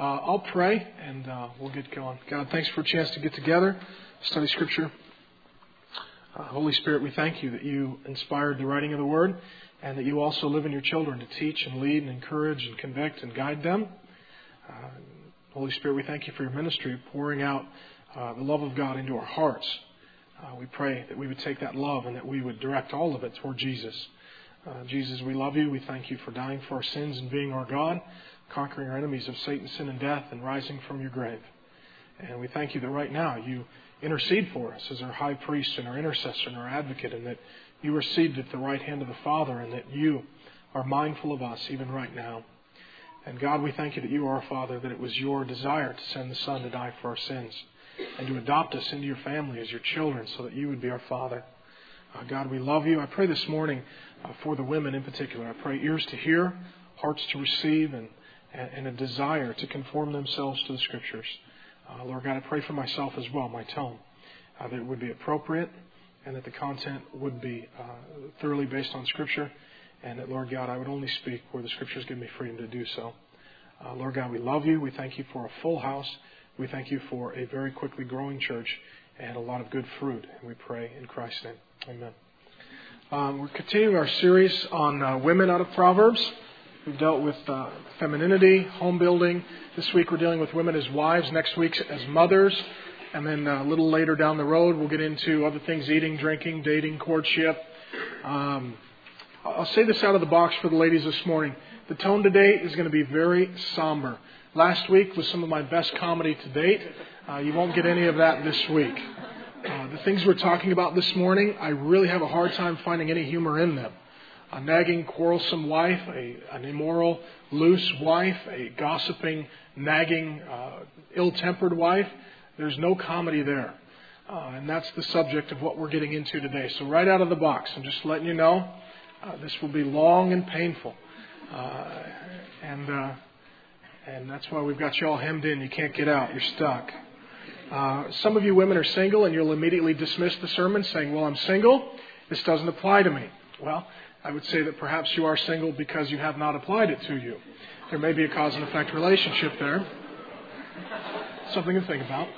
I'll pray and we'll get going. God, thanks for a chance to get together, study Scripture. Holy Spirit, we thank you that you inspired the writing of the Word and that you also live in your children to teach and lead and encourage and convict and guide them. Holy Spirit, we thank you for your ministry, pouring out the love of God into our hearts. We pray that we would take that love and that we would direct all of it toward Jesus. Jesus, we love you. We thank you for dying for our sins and being our God, conquering our enemies of Satan, sin, and death, and rising from your grave. And we thank you that right now you intercede for us as our high priest and our intercessor and our advocate, and that you are seated at the right hand of the Father, and that you are mindful of us even right now. And God, we thank you that you are our Father, that it was your desire to send the Son to die for our sins and to adopt us into your family as your children so that you would be our Father. God, we love you. I pray this morning for the women in particular. I pray ears to hear, hearts to receive, and a desire to conform themselves to the Scriptures. Lord God, I pray for myself as well, my tone, that it would be appropriate and that the content would be thoroughly based on Scripture, and that, Lord God, I would only speak where the Scriptures give me freedom to do so. Lord God, we love you. We thank you for a full house. We thank you for a very quickly growing church and a lot of good fruit. And we pray in Christ's name. Amen. We're continuing our series on women out of Proverbs. We've dealt with femininity, home building. This week we're dealing with women as wives. Next week as mothers. And then a little later down the road we'll get into other things: eating, drinking, dating, courtship. I'll say this out of the box for the ladies this morning. The tone today is going to be very somber. Last week was some of my best comedy to date. You won't get any of that this week. The things we're talking about this morning, I really have a hard time finding any humor in them. A nagging, quarrelsome wife, an immoral, loose wife, a gossiping, nagging, ill-tempered wife. There's no comedy there. And that's the subject of what we're getting into today. So right out of the box, I'm just letting you know, this will be long and painful. And that's why we've got you all hemmed in. You can't get out. You're stuck. Some of you women are single, and you'll immediately dismiss the sermon saying, well, I'm single. This doesn't apply to me. Well, I would say that perhaps you are single because you have not applied it to you. There may be a cause and effect relationship there. Something to think about.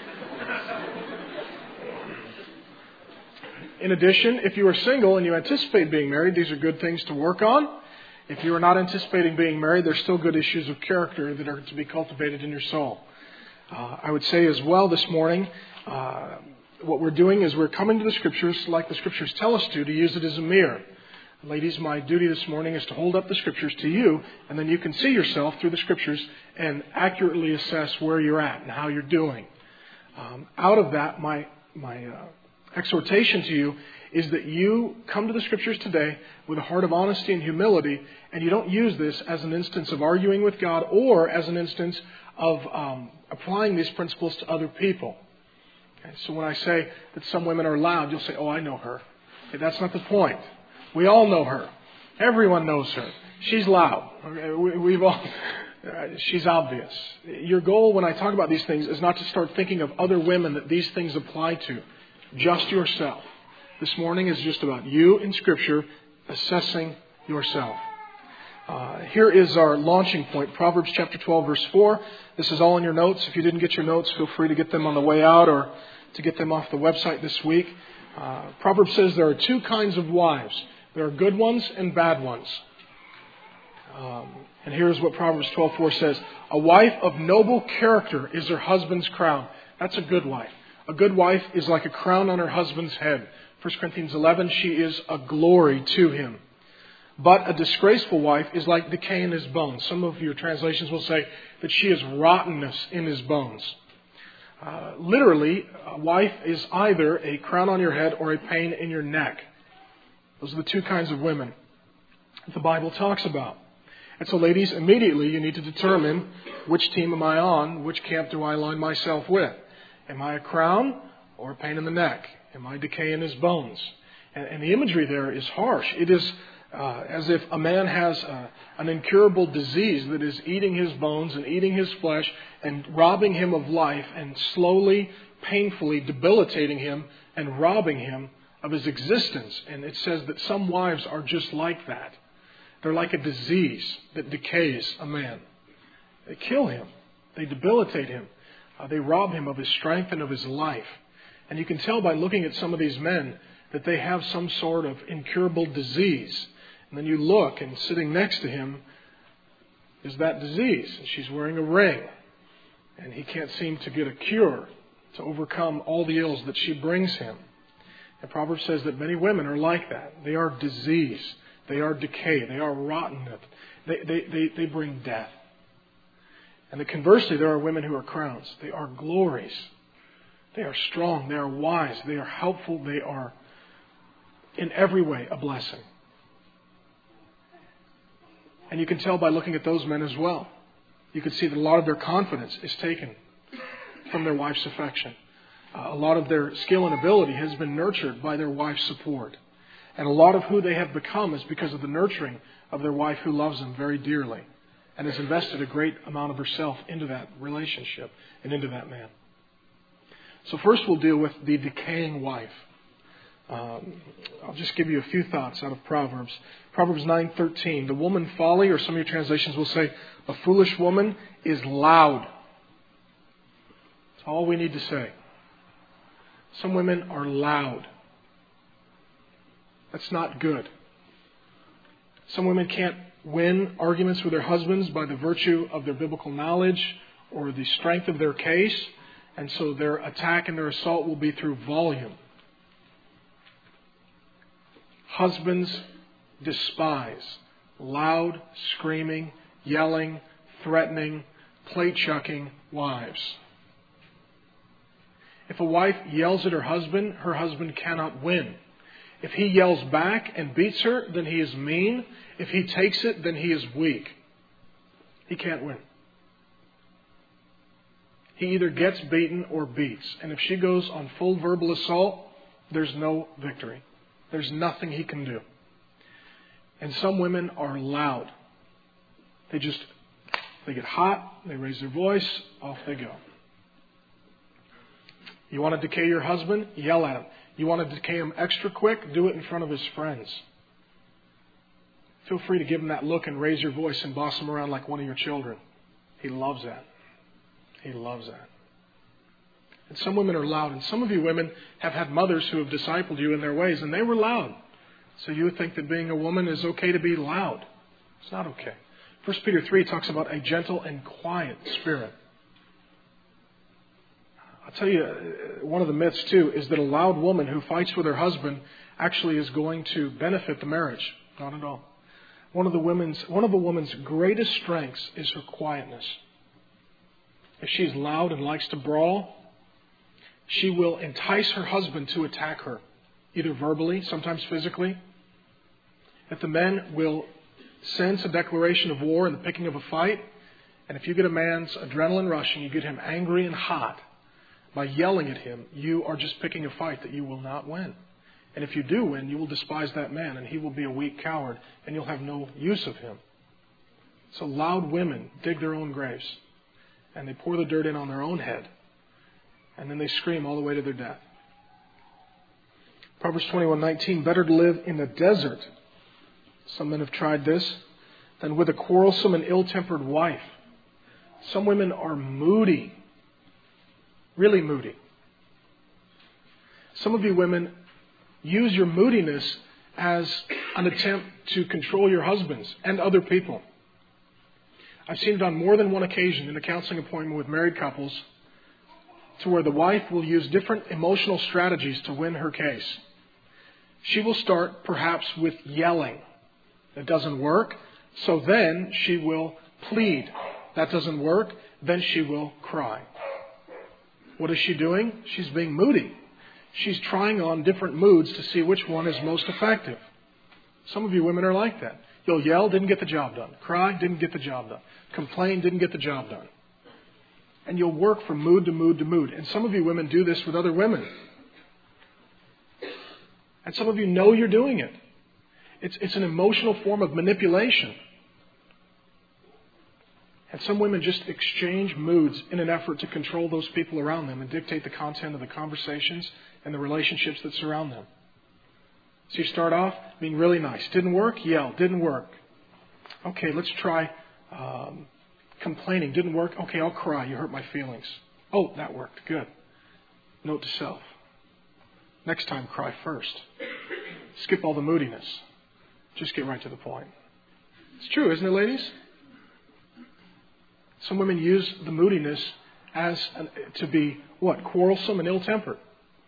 In addition, if you are single and you anticipate being married, these are good things to work on. If you are not anticipating being married, there's still good issues of character that are to be cultivated in your soul. I would say as well this morning, what we're doing is we're coming to the Scriptures like the Scriptures tell us to use it as a mirror. Ladies, my duty this morning is to hold up the Scriptures to you, and then you can see yourself through the Scriptures and accurately assess where you're at and how you're doing. Out of that, my exhortation to you is that you come to the Scriptures today with a heart of honesty and humility, and you don't use this as an instance of arguing with God or as an instance of applying these principles to other people. Okay, so when I say that some women are loud, you'll say, oh, I know her. Okay, that's not the point. We all know her. Everyone knows her. She's loud. Okay, we've all... She's obvious. Your goal when I talk about these things is not to start thinking of other women that these things apply to. Just yourself. This morning is just about you in Scripture assessing yourself. Here is our launching point, Proverbs chapter 12, verse 4. This is all in your notes. If you didn't get your notes, feel free to get them on the way out or to get them off the website this week. Proverbs says there are two kinds of wives. There are good ones and bad ones. And here's what Proverbs 12:4 says. A wife of noble character is her husband's crown. That's a good wife. A good wife is like a crown on her husband's head. 1 Corinthians 11, she is a glory to him. But a disgraceful wife is like decay in his bones. Some of your translations will say that she is rottenness in his bones. Literally, a wife is either a crown on your head or a pain in your neck. Those are the two kinds of women that the Bible talks about. And so, ladies, immediately you need to determine which team am I on, which camp do I align myself with. Am I a crown or a pain in the neck? Am I decay in his bones? And the imagery there is harsh. It is as if a man has an incurable disease that is eating his bones and eating his flesh and robbing him of life and slowly, painfully debilitating him and robbing him of his existence. And it says that some wives are just like that. They're like a disease that decays a man. They kill him. They debilitate him. They rob him of his strength and of his life. And you can tell by looking at some of these men that they have some sort of incurable disease. And then you look, and sitting next to him is that disease. And she's wearing a ring. And he can't seem to get a cure to overcome all the ills that she brings him. And Proverbs says that many women are like that. They are disease. They are decay. They are rottenness. They bring death. And conversely, there are women who are crowns. They are glories. They are strong. They are wise. They are helpful. They are in every way a blessing. And you can tell by looking at those men as well. You can see that a lot of their confidence is taken from their wife's affection. A lot of their skill and ability has been nurtured by their wife's support. And a lot of who they have become is because of the nurturing of their wife who loves them very dearly and has invested a great amount of herself into that relationship and into that man. So first we'll deal with the decaying wife. I'll just give you a few thoughts out of Proverbs. Proverbs 9:13. The woman folly, or some of your translations will say, a foolish woman is loud. That's all we need to say. Some women are loud. That's not good. Some women can't win arguments with their husbands by the virtue of their biblical knowledge or the strength of their case, and so their attack and their assault will be through volume. Husbands despise loud, screaming, yelling, threatening, plate-chucking wives. If a wife yells at her husband cannot win. If he yells back and beats her, then he is mean. If he takes it, then he is weak. He can't win. He either gets beaten or beats. And if she goes on full verbal assault, there's no victory. There's nothing he can do. And some women are loud. They get hot, they raise their voice, off they go. You want to decay your husband? Yell at him. You want to decay him extra quick? Do it in front of his friends. Feel free to give him that look and raise your voice and boss him around like one of your children. He loves that. He loves that. And some women are loud. And some of you women have had mothers who have discipled you in their ways, and they were loud. So you would think that being a woman is okay to be loud. It's not okay. 1 Peter 3 talks about a gentle and quiet spirit. I'll tell you, one of the myths too is that a loud woman who fights with her husband actually is going to benefit the marriage. Not at all. One of the woman's greatest strengths is her quietness. If she's loud and likes to brawl, she will entice her husband to attack her, either verbally, sometimes physically. If the man will sense a declaration of war in the picking of a fight, and if you get a man's adrenaline rushing, you get him angry and hot, by yelling at him, you are just picking a fight that you will not win. And if you do win, you will despise that man, and he will be a weak coward, and you'll have no use of him. So loud women dig their own graves, and they pour the dirt in on their own head, and then they scream all the way to their death. Proverbs 21:19, better to live in the desert, some men have tried this, than with a quarrelsome and ill-tempered wife. Some women are moody. Really moody. Some of you women use your moodiness as an attempt to control your husbands and other people. I've seen it on more than one occasion in a counseling appointment with married couples to where the wife will use different emotional strategies to win her case. She will start perhaps with yelling. That doesn't work. So then she will plead. That doesn't work. Then she will cry. What is she doing? She's being moody. She's trying on different moods to see which one is most effective. Some of you women are like that. You'll yell, didn't get the job done. Cry, didn't get the job done. Complain, didn't get the job done. And you'll work from mood to mood to mood. And some of you women do this with other women. And some of you know you're doing it. It's an emotional form of manipulation. And some women just exchange moods in an effort to control those people around them and dictate the content of the conversations and the relationships that surround them. So you start off being really nice. Didn't work? Yell. Didn't work. Okay, let's try complaining. Didn't work? Okay, I'll cry. You hurt my feelings. Oh, that worked. Good. Note to self. Next time, cry first. Skip all the moodiness. Just get right to the point. It's true, isn't it, ladies? Some women use the moodiness to be, quarrelsome and ill-tempered.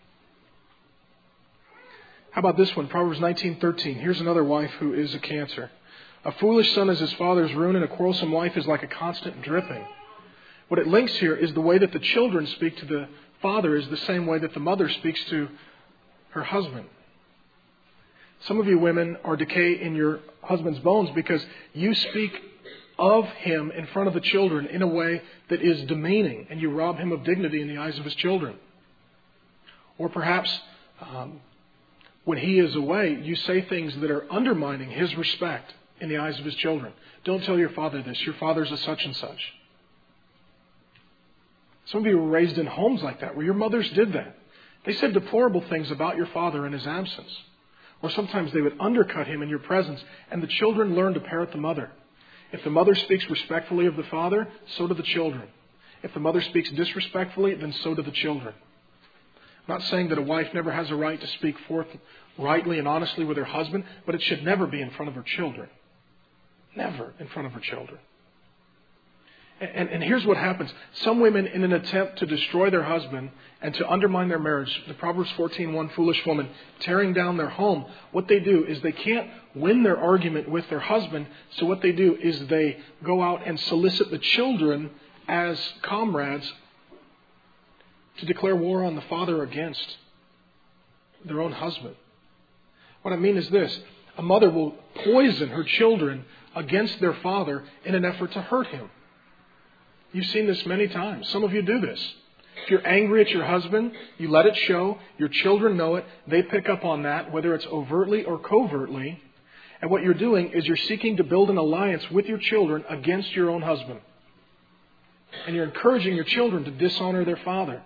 How about this one? Proverbs 19:13. Here's another wife who is a cancer. A foolish son is his father's ruin, and a quarrelsome wife is like a constant dripping. What it links here is the way that the children speak to the father is the same way that the mother speaks to her husband. Some of you women are decay in your husband's bones because you speak of him in front of the children in a way that is demeaning, and you rob him of dignity in the eyes of his children. Or perhaps when he is away, you say things that are undermining his respect in the eyes of his children. Don't tell your father this. Your father's a such and such. Some of you were raised in homes like that, where your mothers did that. They said deplorable things about your father in his absence. Or sometimes they would undercut him in your presence, and the children learn to parrot the mother. If the mother speaks respectfully of the father, so do the children. If the mother speaks disrespectfully, then so do the children. I'm not saying that a wife never has a right to speak forth rightly and honestly with her husband, but it should never be in front of her children. Never in front of her children. And here's what happens. Some women, in an attempt to destroy their husband and to undermine their marriage, the Proverbs 14:1 foolish woman, tearing down their home, what they do is they can't win their argument with their husband, so what they do is they go out and solicit the children as comrades to declare war on the father against their own husband. What I mean is this. A mother will poison her children against their father in an effort to hurt him. You've seen this many times. Some of you do this. If you're angry at your husband, you let it show. Your children know it. They pick up on that, whether it's overtly or covertly. And what you're doing is you're seeking to build an alliance with your children against your own husband. And you're encouraging your children to dishonor their father.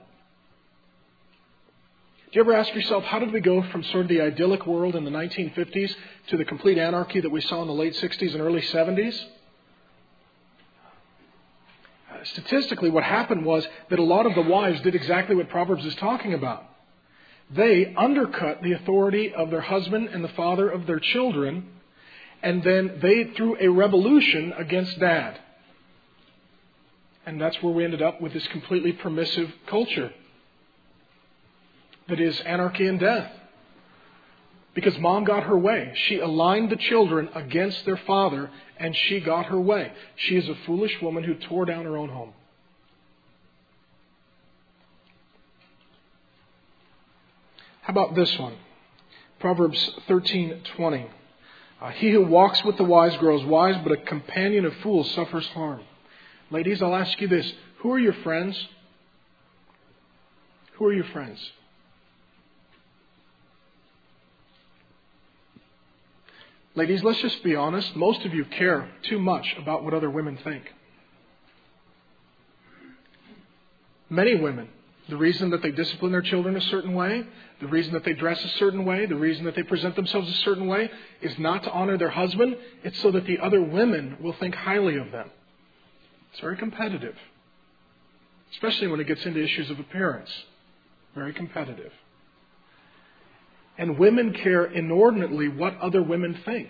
Do you ever ask yourself, how did we go from sort of the idyllic world in the 1950s to the complete anarchy that we saw in the late 60s and early 70s? Statistically, what happened was that a lot of the wives did exactly what Proverbs is talking about. They undercut the authority of their husband and the father of their children, and then they threw a revolution against dad. And that's where we ended up with this completely permissive culture that is anarchy and death. Because mom got her way. She aligned the children against their father, and she got her way. She is a foolish woman who tore down her own home. How about this one? Proverbs 13:20. He who walks with the wise grows wise, but a companion of fools suffers harm. Ladies, I'll ask you this. Who are your friends? Who are your friends? Ladies, let's just be honest. Most of you care too much about what other women think. Many women, the reason that they discipline their children a certain way, the reason that they dress a certain way, the reason that they present themselves a certain way is not to honor their husband. It's so that the other women will think highly of them. It's very competitive. Especially when it gets into issues of appearance. Very competitive. And women care inordinately what other women think.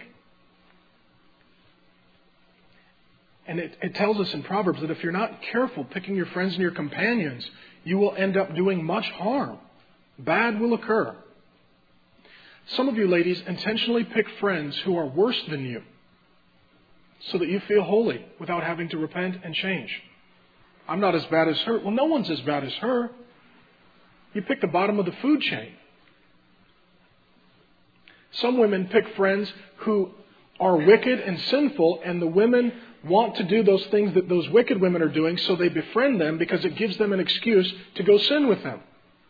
And it tells us in Proverbs that if you're not careful picking your friends and your companions, you will end up doing much harm. Bad will occur. Some of you ladies intentionally pick friends who are worse than you so that you feel holy without having to repent and change. I'm not as bad as her. Well, no one's as bad as her. You pick the bottom of the food chain. Some women pick friends who are wicked and sinful, and the women want to do those things that those wicked women are doing, so they befriend them because it gives them an excuse to go sin with them.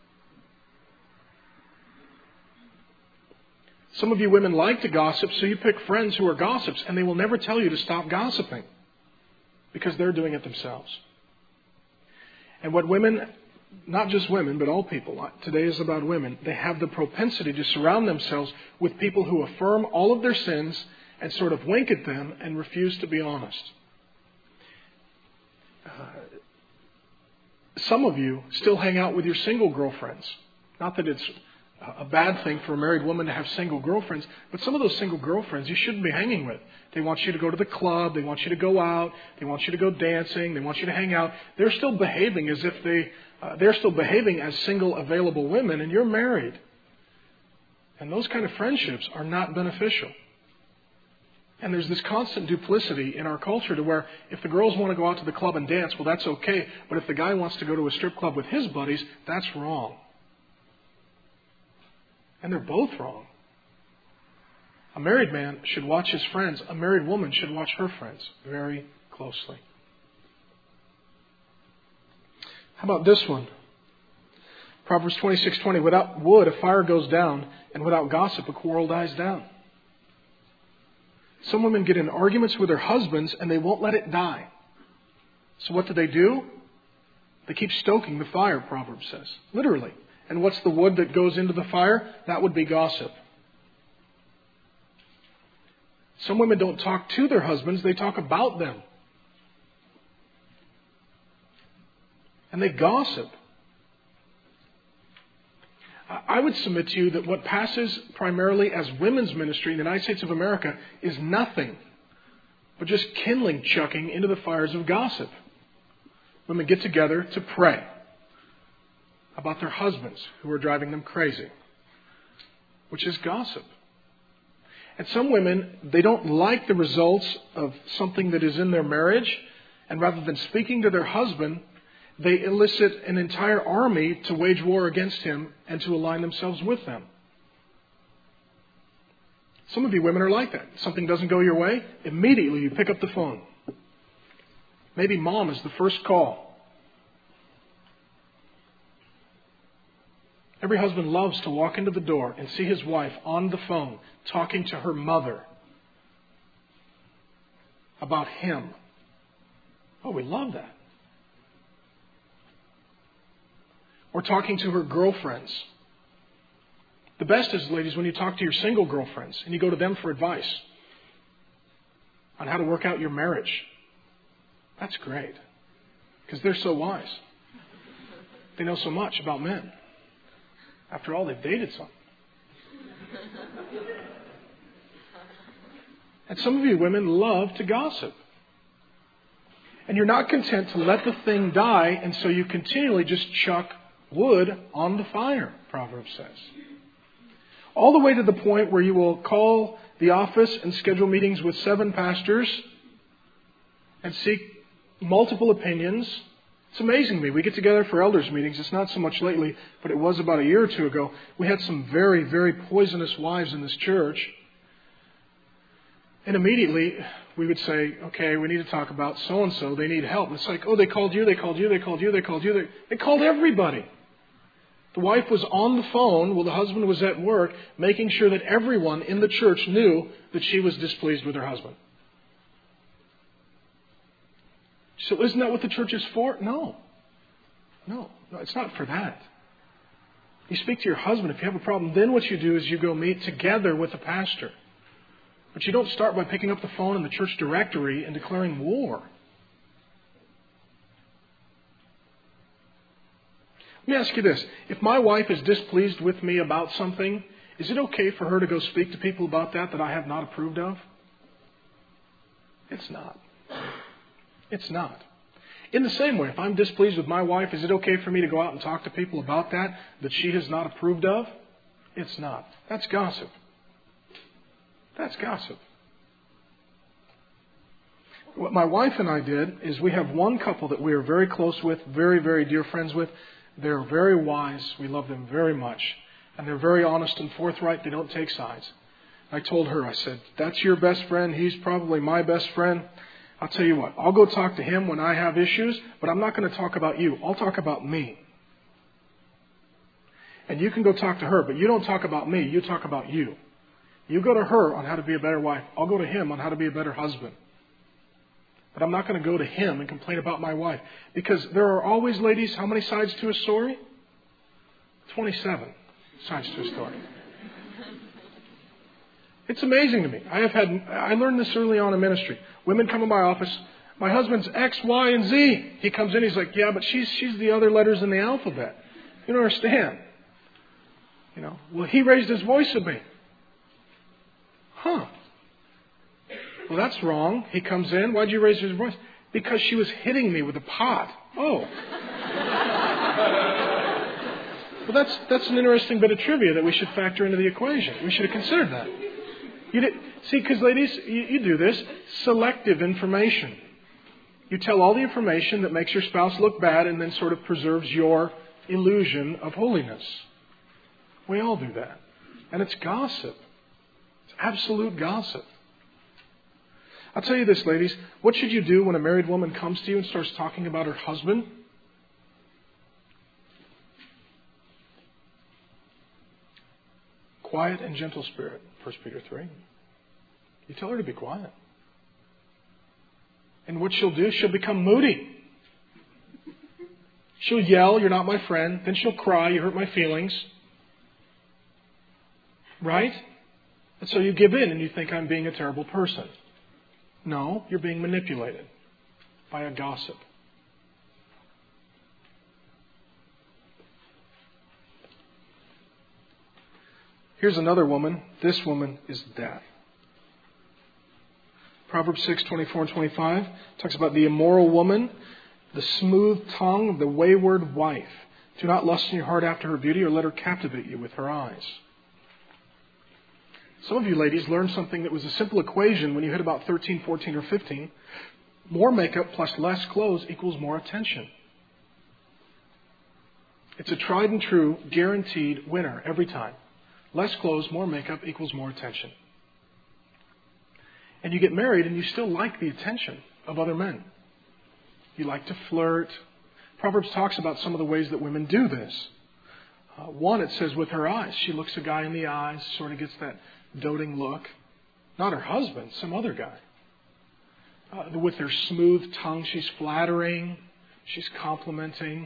Some of you women like to gossip, so you pick friends who are gossips, and they will never tell you to stop gossiping because they're doing it themselves. And what women, not just women, but all people, today is about women, they have the propensity to surround themselves with people who affirm all of their sins and sort of wink at them and refuse to be honest. some of you still hang out with your single girlfriends. Not that it's a bad thing for a married woman to have single girlfriends, but some of those single girlfriends you shouldn't be hanging with. They want you to go to the club. They want you to go out. They want you to go dancing. They want you to hang out. They're still behaving as if they're still behaving as single available women, and you're married. And those kind of friendships are not beneficial. And there's this constant duplicity in our culture to where if the girls want to go out to the club and dance, well, that's okay. But if the guy wants to go to a strip club with his buddies, that's wrong. And they're both wrong. A married man should watch his friends. A married woman should watch her friends very closely. How about this one? Proverbs 26:20. Without wood, a fire goes down, and without gossip, a quarrel dies down. Some women get in arguments with their husbands, and they won't let it die. So what do? They keep stoking the fire, Proverbs says. Literally. And what's the wood that goes into the fire? That would be gossip. Some women don't talk to their husbands, they talk about them. And they gossip. I would submit to you that what passes primarily as women's ministry in the United States of America is nothing but just kindling chucking into the fires of gossip. Women get together to pray about their husbands who are driving them crazy, which is gossip. And some women, they don't like the results of something that is in their marriage, and rather than speaking to their husband, they elicit an entire army to wage war against him and to align themselves with them. Some of you women are like that. Something doesn't go your way, immediately you pick up the phone. Maybe mom is the first call. Every husband loves to walk into the door and see his wife on the phone talking to her mother about him. Oh, we love that. Or talking to her girlfriends. The best is, ladies, when you talk to your single girlfriends and you go to them for advice on how to work out your marriage. That's great. Because they're so wise. They know so much about men. After all, they've dated some. And some of you women love to gossip. And you're not content to let the thing die, and so you continually just chuck wood on the fire, Proverbs says. All the way to the point where you will call the office and schedule meetings with 7 pastors and seek multiple opinions. It's amazing to me. We get together for elders meetings. It's not so much lately, but it was about a year or two ago. We had some very, very poisonous wives in this church. And immediately we would say, okay, we need to talk about so-and-so. They need help. And it's like, oh, they called you, they called you, they called you, they called you. They called everybody. The wife was on the phone while the husband was at work, making sure that everyone in the church knew that she was displeased with her husband. So isn't that what the church is for? No, it's not for that. You speak to your husband if you have a problem. Then what you do is you go meet together with the pastor. But you don't start by picking up the phone in the church directory and declaring war. Let me ask you this. If my wife is displeased with me about something, is it okay for her to go speak to people about that I have not approved of? It's not. It's not. In the same way, if I'm displeased with my wife, is it okay for me to go out and talk to people about that she has not approved of? It's not. That's gossip. That's gossip. What my wife and I did is we have one couple that we are very close with, very, very dear friends with. They're very wise. We love them very much. And they're very honest and forthright. They don't take sides. I told her, I said, that's your best friend. He's probably my best friend. I'll tell you what, I'll go talk to him when I have issues, but I'm not going to talk about you. I'll talk about me. And you can go talk to her, but you don't talk about me. You talk about you. You go to her on how to be a better wife. I'll go to him on how to be a better husband. But I'm not going to go to him and complain about my wife. Because there are always, ladies, how many sides to a story? 27 sides to a story. It's amazing to me. I learned this early on in ministry. Women come in my office. My husband's X, Y, and Z. He comes in, he's like, yeah, but she's the other letters in the alphabet. You don't understand. Well, he raised his voice at me. Huh. Well, that's wrong. He comes in. Why'd you raise his voice? Because she was hitting me with a pot. Oh. Well, that's an interesting bit of trivia that we should factor into the equation. We should have considered that. See, because ladies, you do this. Selective information. You tell all the information that makes your spouse look bad and then sort of preserves your illusion of holiness. We all do that. And it's gossip. It's absolute gossip. I'll tell you this, ladies. What should you do when a married woman comes to you and starts talking about her husband? Quiet and gentle spirit, 1 Peter 3. You tell her to be quiet. And what she'll do, she'll become moody. She'll yell, you're not my friend. Then she'll cry, you hurt my feelings. Right? And so you give in and you think I'm being a terrible person. No, you're being manipulated by a gossip. Here's another woman. This woman is death. Proverbs 6:24 and 25 talks about the immoral woman, the smooth tongue, the wayward wife. Do not lust in your heart after her beauty or let her captivate you with her eyes. Some of you ladies learned something that was a simple equation when you hit about 13, 14, or 15. More makeup plus less clothes equals more attention. It's a tried and true, guaranteed winner every time. Less clothes, more makeup equals more attention. And you get married and you still like the attention of other men. You like to flirt. Proverbs talks about some of the ways that women do this. One, it says with her eyes. She looks a guy in the eyes, sort of gets that doting look. Not her husband, some other guy. With her smooth tongue, she's flattering. She's complimenting.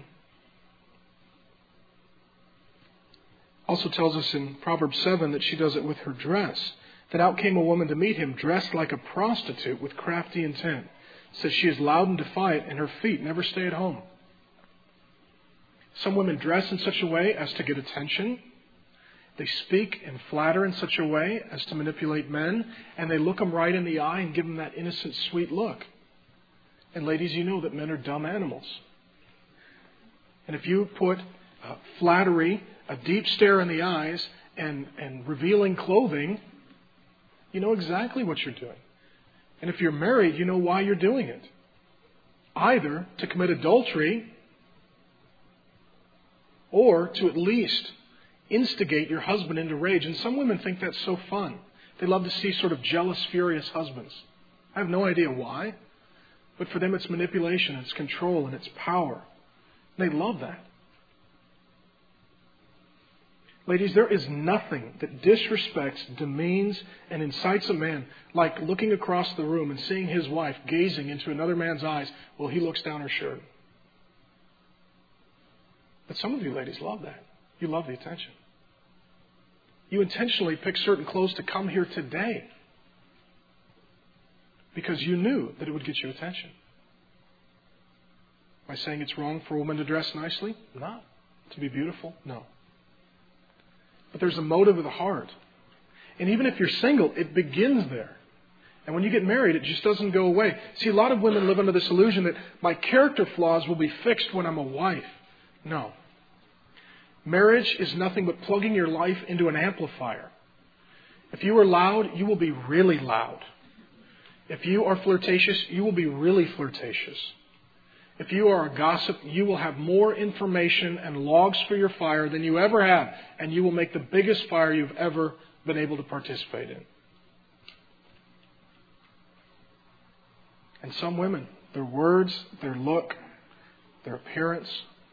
Also tells us in Proverbs 7 that she does it with her dress. That out came a woman to meet him, dressed like a prostitute with crafty intent. It says she is loud and defiant, and her feet never stay at home. Some women dress in such a way as to get attention. They speak and flatter in such a way as to manipulate men, and they look them right in the eye and give them that innocent, sweet look. And ladies, you know that men are dumb animals. And if you put flattery, a deep stare in the eyes, and revealing clothing, you know exactly what you're doing. And if you're married, you know why you're doing it. Either to commit adultery, or to at least instigate your husband into rage. And some women think that's so fun. They love to see sort of jealous, furious husbands. I have no idea why. But for them it's manipulation, it's control, and it's power. They love that. Ladies, there is nothing that disrespects, demeans, and incites a man like looking across the room and seeing his wife gazing into another man's eyes while he looks down her shirt. But some of you ladies love that. You love the attention. You intentionally pick certain clothes to come here today because you knew that it would get you attention. Am I saying it's wrong for a woman to dress nicely? Not. To be beautiful? No. But there's a motive of the heart. And even if you're single, it begins there. And when you get married, it just doesn't go away. See, a lot of women live under this illusion that my character flaws will be fixed when I'm a wife. No. Marriage is nothing but plugging your life into an amplifier. If you are loud, you will be really loud. If you are flirtatious, you will be really flirtatious. If you are a gossip, you will have more information and logs for your fire than you ever have, and you will make the biggest fire you've ever been able to participate in. And some women, their words, their look, their appearance,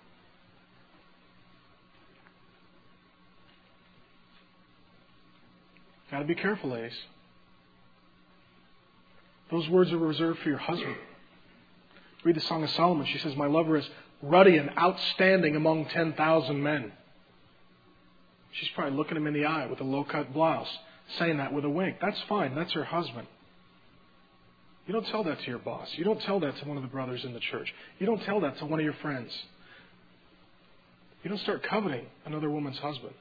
got to be careful, ladies. Those words are reserved for your husband. Read the Song of Solomon. She says, my lover is ruddy and outstanding among 10,000 men. She's probably looking him in the eye with a low-cut blouse, saying that with a wink. That's fine. That's her husband. You don't tell that to your boss. You don't tell that to one of the brothers in the church. You don't tell that to one of your friends. You don't start coveting another woman's husband.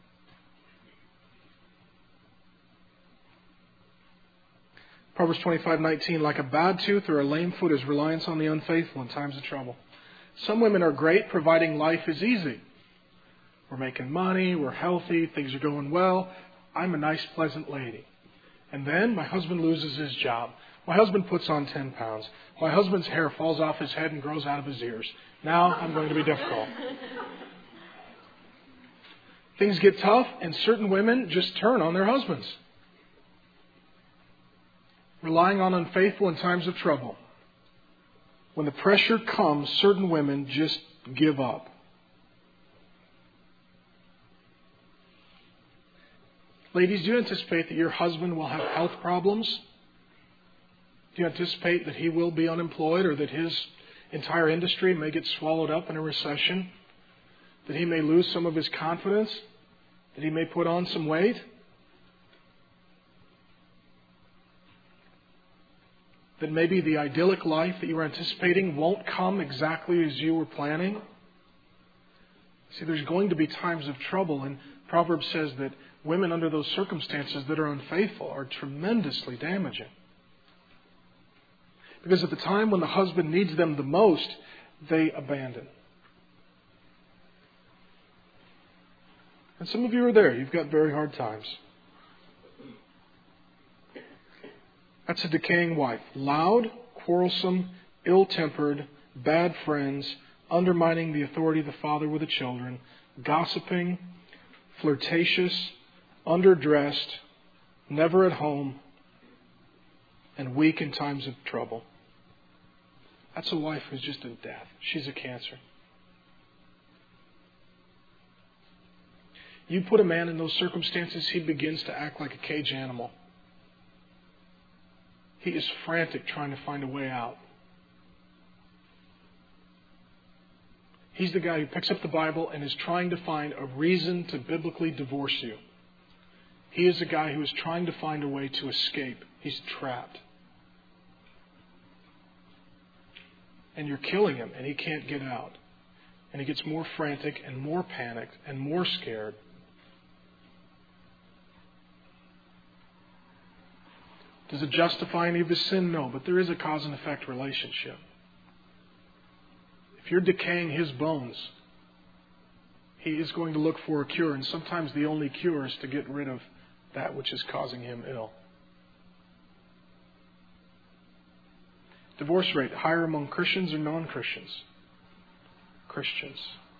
Proverbs 25:19, like a bad tooth or a lame foot is reliance on the unfaithful in times of trouble. Some women are great, providing life is easy. We're making money, we're healthy, things are going well. I'm a nice, pleasant lady. And then my husband loses his job. My husband puts on 10 pounds. My husband's hair falls off his head and grows out of his ears. Now I'm going to be difficult. Things get tough, and certain women just turn on their husbands, relying on unfaithful in times of trouble. When the pressure comes, certain women just give up. Ladies, do you anticipate that your husband will have health problems? Do you anticipate that he will be unemployed, or that his entire industry may get swallowed up in a recession? That he may lose some of his confidence? That he may put on some weight? That maybe the idyllic life that you were anticipating won't come exactly as you were planning? See, there's going to be times of trouble, and Proverbs says that women under those circumstances that are unfaithful are tremendously damaging. Because at the time when the husband needs them the most, they abandon. And some of you are there. You've got very hard times. That's a decaying wife. Loud, quarrelsome, ill-tempered, bad friends, undermining the authority of the father with the children, gossiping, flirtatious, underdressed, never at home, and weak in times of trouble. That's a wife who's just in death. She's a cancer. You put a man in those circumstances, he begins to act like a cage animal. He is frantic trying to find a way out. He's the guy who picks up the Bible and is trying to find a reason to biblically divorce you. He is a guy who is trying to find a way to escape. He's trapped. And you're killing him, and he can't get out. And he gets more frantic and more panicked and more scared. Does it justify any of his sin? No, but there is a cause and effect relationship. If you're decaying his bones, he is going to look for a cure, and sometimes the only cure is to get rid of that which is causing him ill. Divorce rate higher among Christians or non-Christians? Christians.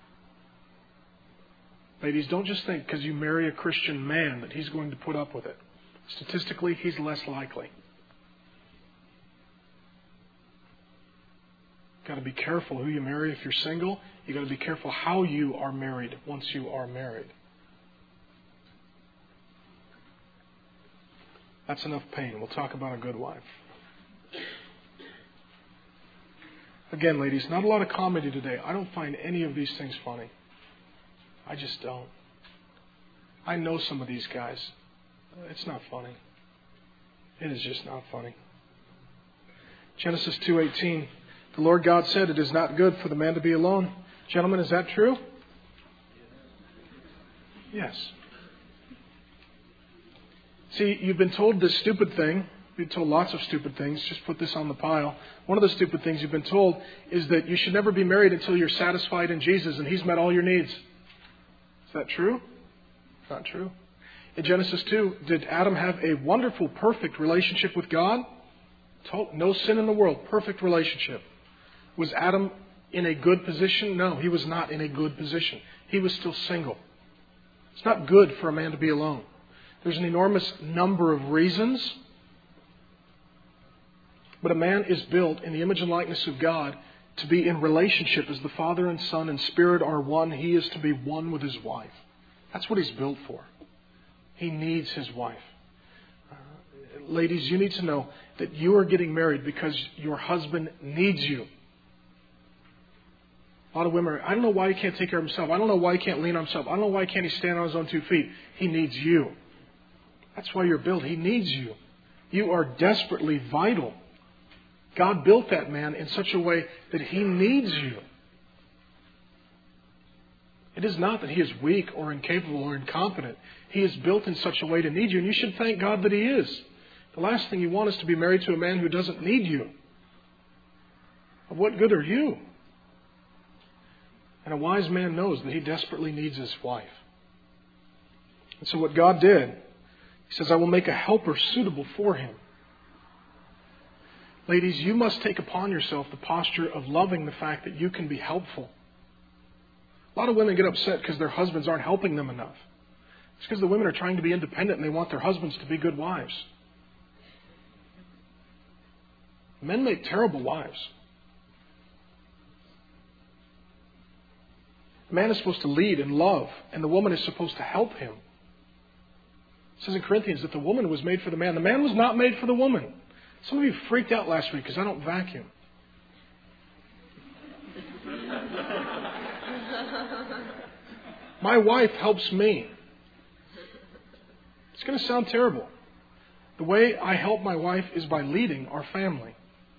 Ladies, don't just think because you marry a Christian man that he's going to put up with it. Statistically, he's less likely. You've got to be careful who you marry if you're single. You've got to be careful how you are married once you are married. That's enough pain. We'll talk about a good wife. Again, ladies, not a lot of comedy today. I don't find any of these things funny. I just don't. I know some of these guys. It's not funny. It is just not funny. Genesis 2:18. The Lord God said, "It is not good for the man to be alone." Gentlemen, is that true? Yes. See, you've been told this stupid thing. You've been told lots of stupid things. Just put this on the pile. One of the stupid things you've been told is that you should never be married until you're satisfied in Jesus and He's met all your needs. Is that true? Not true. In Genesis 2, did Adam have a wonderful, perfect relationship with God? No sin in the world. Perfect relationship. Was Adam in a good position? No, he was not in a good position. He was still single. It's not good for a man to be alone. There's an enormous number of reasons. But a man is built in the image and likeness of God to be in relationship as the Father and Son and Spirit are one. He is to be one with his wife. That's what he's built for. He needs his wife. Ladies, you need to know that you are getting married because your husband needs you. A lot of women are, I don't know why he can't take care of himself. I don't know why he can't lean on himself. I don't know why can't he stand on his own 2 feet. He needs you. That's why you're built. He needs you. You are desperately vital God built that man in such a way that he needs you. It is not that he is weak or incapable or incompetent. He is built in such a way to need you, and you should thank God that he is. The last thing you want is to be married to a man who doesn't need you. Of what good are you? And a wise man knows that he desperately needs his wife. And so what God did, he says, I will make a helper suitable for him. Ladies, you must take upon yourself the posture of loving the fact that you can be helpful. A lot of women get upset because their husbands aren't helping them enough. It's because the women are trying to be independent and they want their husbands to be good wives. Men make terrible wives. The man is supposed to lead and love, and the woman is supposed to help him. It says in Corinthians that the woman was made for the man. The man was not made for the woman. Some of you freaked out last week because I don't vacuum. My wife helps me. It's going to sound terrible. The way I help my wife is by leading our family.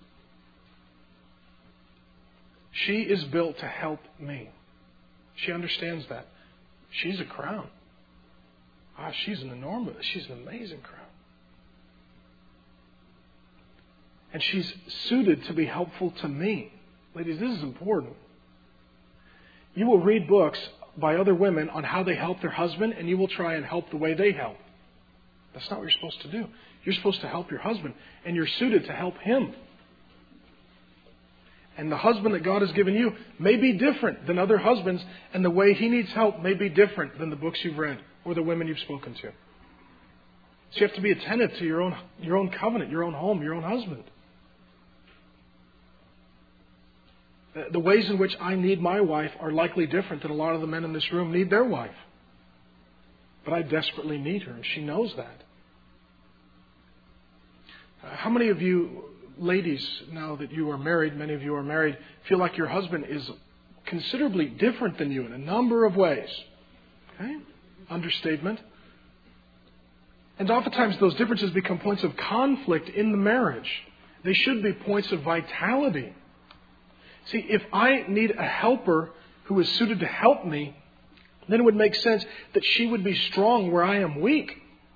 She is built to help me. She understands that. She's a crown. She's an amazing crown. And she's suited to be helpful to me. Ladies, this is important. You will read books by other women on how they help their husband, and you will try and help the way they help. That's not what you're supposed to do. You're supposed to help your husband, and you're suited to help him. And the husband that God has given you may be different than other husbands, and the way he needs help may be different than the books you've read or the women you've spoken to. So you have to be attentive to your own covenant, your own home, your own husband. The ways in which I need my wife are likely different than a lot of the men in this room need their wife. But I desperately need her, and she knows that. How many of you ladies, now that you are married, many of you are married, feel like your husband is considerably different than you in a number of ways? Okay? Understatement. And oftentimes those differences become points of conflict in the marriage. They should be points of vitality. See, if I need a helper who is suited to help me, then it would make sense that she would be strong where I am weak.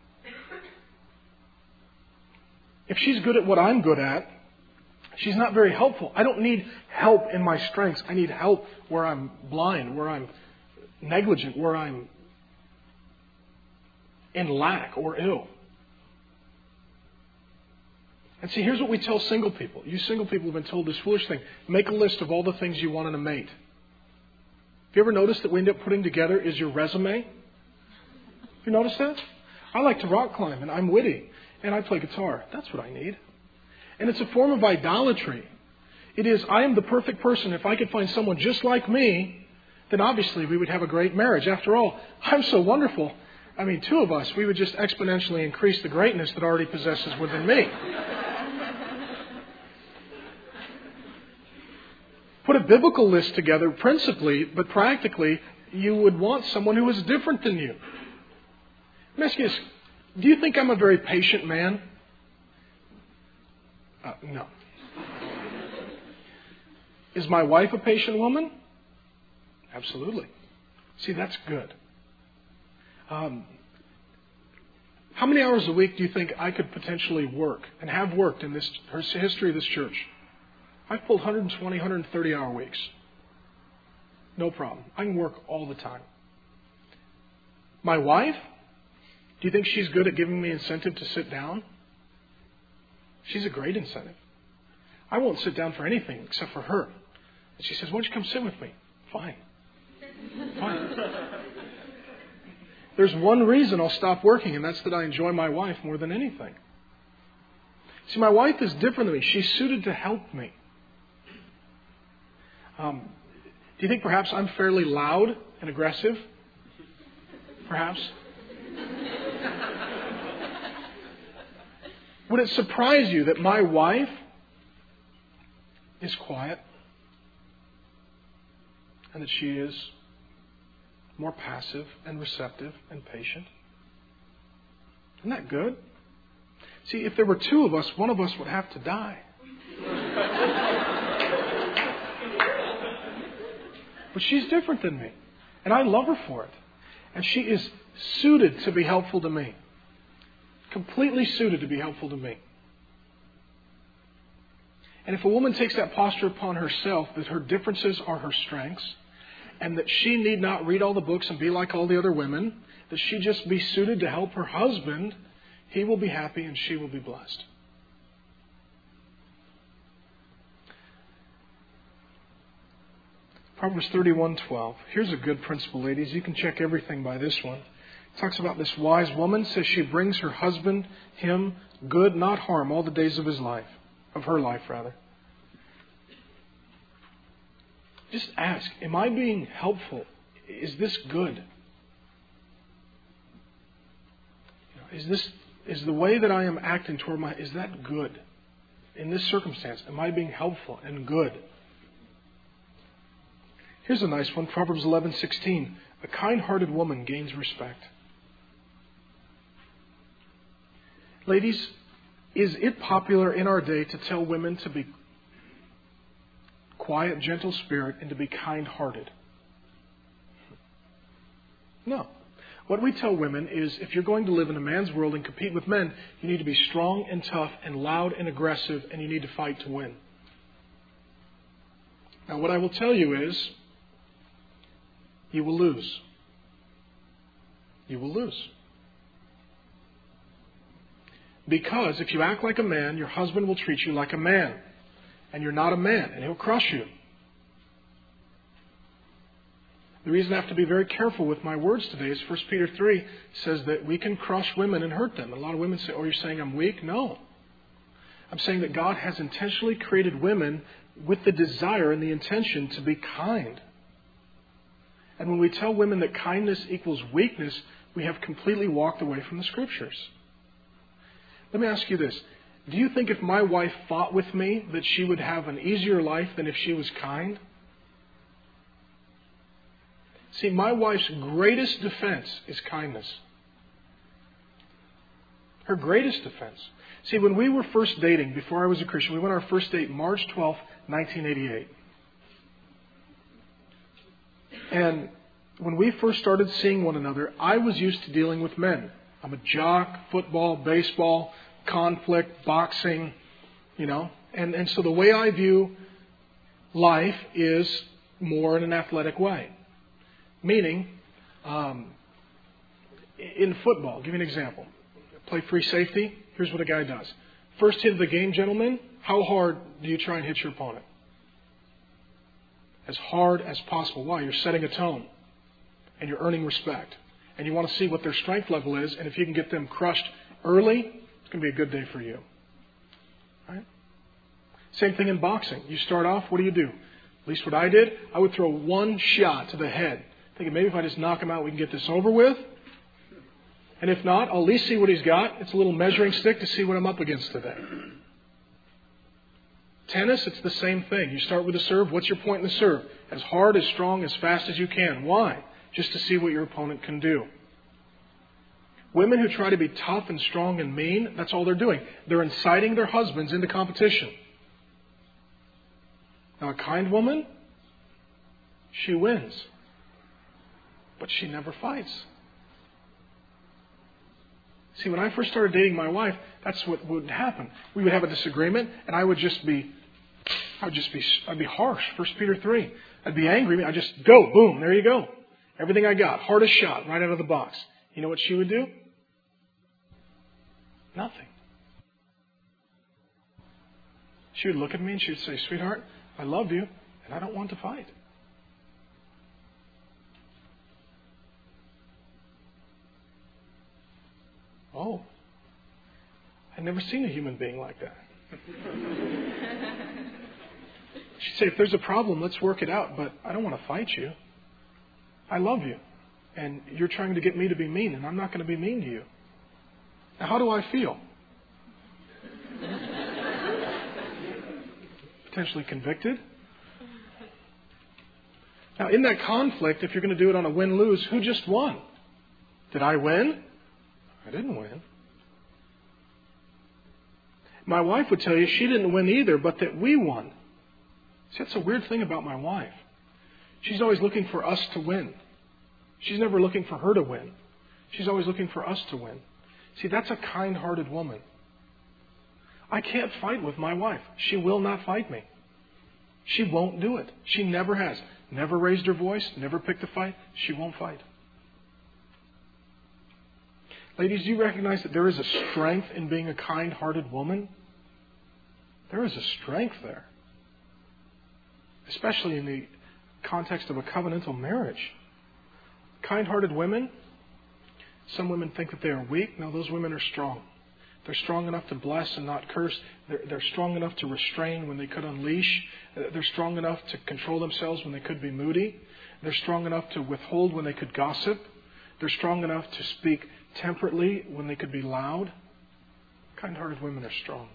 If she's good at what I'm good at, she's not very helpful. I don't need help in my strengths. I need help where I'm blind, where I'm negligent, where I'm in lack or ill. And see, here's what we tell single people. You single people have been told this foolish thing. Make a list of all the things you want in a mate. Have you ever noticed that we end up putting together is your resume? Have you noticed that? I like to rock climb, and I'm witty, and I play guitar. That's what I need. And it's a form of idolatry. It is, I am the perfect person. If I could find someone just like me, then obviously we would have a great marriage. After all, I'm so wonderful. I mean, two of us, we would just exponentially increase the greatness that already possesses within me. Put a biblical list together, principally, but practically, you would want someone who is different than you. Let me ask you this. Do you think I'm a very patient man? No. Is my wife a patient woman? Absolutely. See, that's good. How many hours a week do you think I could potentially work and have worked in this history of this church? I've pulled 120, 130 hour weeks. No problem. I can work all the time. My wife, do you think she's good at giving me incentive to sit down? She's a great incentive. I won't sit down for anything except for her. And she says, why don't you come sit with me? Fine. Fine. There's one reason I'll stop working, and that's that I enjoy my wife more than anything. See, my wife is different than me. She's suited to help me. Do you think perhaps I'm fairly loud and aggressive? Perhaps. Would it surprise you that my wife is quiet and that she is more passive and receptive and patient? Isn't that good? See, if there were two of us, one of us would have to die. But she's different than me. And I love her for it. And she is suited to be helpful to me. Completely suited to be helpful to me. And if a woman takes that posture upon herself, that her differences are her strengths, and that she need not read all the books and be like all the other women, that she just be suited to help her husband, he will be happy and she will be blessed. Proverbs 31:12. Here's a good principle, ladies. You can check everything by this one. It talks about this wise woman. Says she brings her husband, him, good, not harm, all the days of his life. Of her life, rather. Just ask, am I being helpful? Is this good? Is the way that I am acting toward is that good? In this circumstance, am I being helpful and good? Here's a nice one, Proverbs 11:16. A kind-hearted woman gains respect. Ladies, is it popular in our day to tell women to be quiet, gentle spirit and to be kind-hearted? No. What we tell women is if you're going to live in a man's world and compete with men, you need to be strong and tough and loud and aggressive, and you need to fight to win. Now, what I will tell you is you will lose. You will lose. Because if you act like a man, your husband will treat you like a man. And you're not a man, and he'll crush you. The reason I have to be very careful with my words today is 1 Peter 3 says that we can crush women and hurt them. And a lot of women say, oh, you're saying I'm weak? No. I'm saying that God has intentionally created women with the desire and the intention to be kind. And when we tell women that kindness equals weakness, we have completely walked away from the Scriptures. Let me ask you this. Do you think if my wife fought with me that she would have an easier life than if she was kind? See, my wife's greatest defense is kindness. Her greatest defense. See, when we were first dating, before I was a Christian, we went on our first date March 12th, 1988. And when we first started seeing one another, I was used to dealing with men. I'm a jock, football, baseball, conflict, boxing, And so the way I view life is more in an athletic way. Meaning, in football, I'll give you an example. Play free safety. Here's what a guy does. First hit of the game, gentlemen, how hard do you try and hit your opponent? As hard as possible. Why? You're setting a tone. And you're earning respect. And you want to see what their strength level is. And if you can get them crushed early, it's going to be a good day for you. Right? Same thing in boxing. You start off, what do? At least what I did, I would throw one shot to the head. Thinking maybe if I just knock him out, we can get this over with. And if not, I'll at least see what he's got. It's a little measuring stick to see what I'm up against today. Tennis, it's the same thing. You start with a serve. What's your point in the serve? As hard, as strong, as fast as you can. Why? Just to see what your opponent can do. Women who try to be tough and strong and mean, that's all they're doing. They're inciting their husbands into competition. Now, a kind woman, she wins. But she never fights. See, when I first started dating my wife, that's what would happen. We would have a disagreement, and I'd be harsh. 1 Peter 3. I'd be angry. I'd just go, boom, there you go. Everything I got, hardest shot, right out of the box. You know what she would do? Nothing. She would look at me and she would say, sweetheart, I love you, and I don't want to fight. Oh, I'd never seen a human being like that. She'd say, if there's a problem, let's work it out, but I don't want to fight you. I love you, and you're trying to get me to be mean, and I'm not going to be mean to you. Now, how do I feel? Potentially convicted. Now, in that conflict, if you're going to do it on a win-lose, who just won? Did I win? I didn't win. My wife would tell you she didn't win either, but that we won. See, that's a weird thing about my wife. She's always looking for us to win. She's never looking for her to win. She's always looking for us to win. See, that's a kind-hearted woman. I can't fight with my wife. She will not fight me. She won't do it. She never has. Never raised her voice, never picked a fight. She won't fight. Ladies, do you recognize that there is a strength in being a kind-hearted woman? There is a strength there. Especially in the context of a covenantal marriage. Kind-hearted women, some women think that they are weak. No, those women are strong. They're strong enough to bless and not curse. They're strong enough to restrain when they could unleash. They're strong enough to control themselves when they could be moody. They're strong enough to withhold when they could gossip. They're strong enough to speak temperately when they could be loud. Kind-hearted women are strong.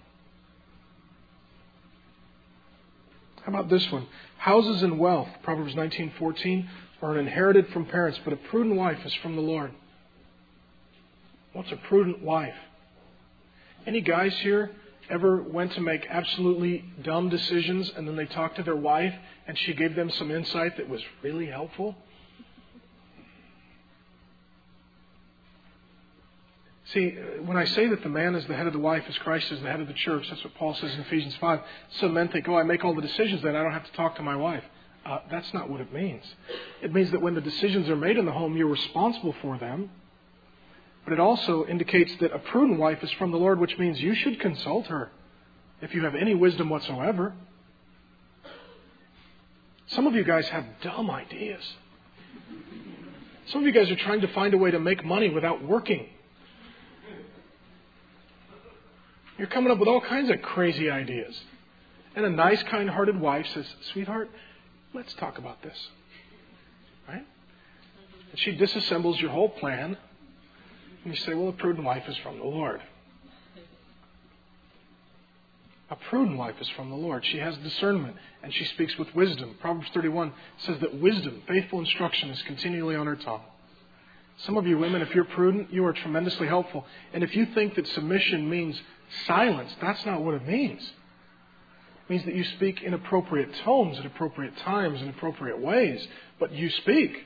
How about this one? Houses and wealth, Proverbs 19:14, are inherited from parents, but a prudent wife is from the Lord. What's a prudent wife? Any guys here ever went to make absolutely dumb decisions and then they talked to their wife and she gave them some insight that was really helpful? See, when I say that the man is the head of the wife as Christ is the head of the church, that's what Paul says in Ephesians 5. Some men think, I make all the decisions, then I don't have to talk to my wife. That's not what it means. It means that when the decisions are made in the home, you're responsible for them. But it also indicates that a prudent wife is from the Lord, which means you should consult her if you have any wisdom whatsoever. Some of you guys have dumb ideas. Some of you guys are trying to find a way to make money without working. You're coming up with all kinds of crazy ideas. And a nice, kind-hearted wife says, sweetheart, let's talk about this. Right? And she disassembles your whole plan. And you say, well, a prudent wife is from the Lord. A prudent wife is from the Lord. She has discernment and she speaks with wisdom. Proverbs 31 says that wisdom, faithful instruction is continually on her tongue. Some of you women, if you're prudent, you are tremendously helpful. And if you think that submission means silence, that's not what it means. It means that you speak in appropriate tones, at appropriate times, in appropriate ways. But you speak.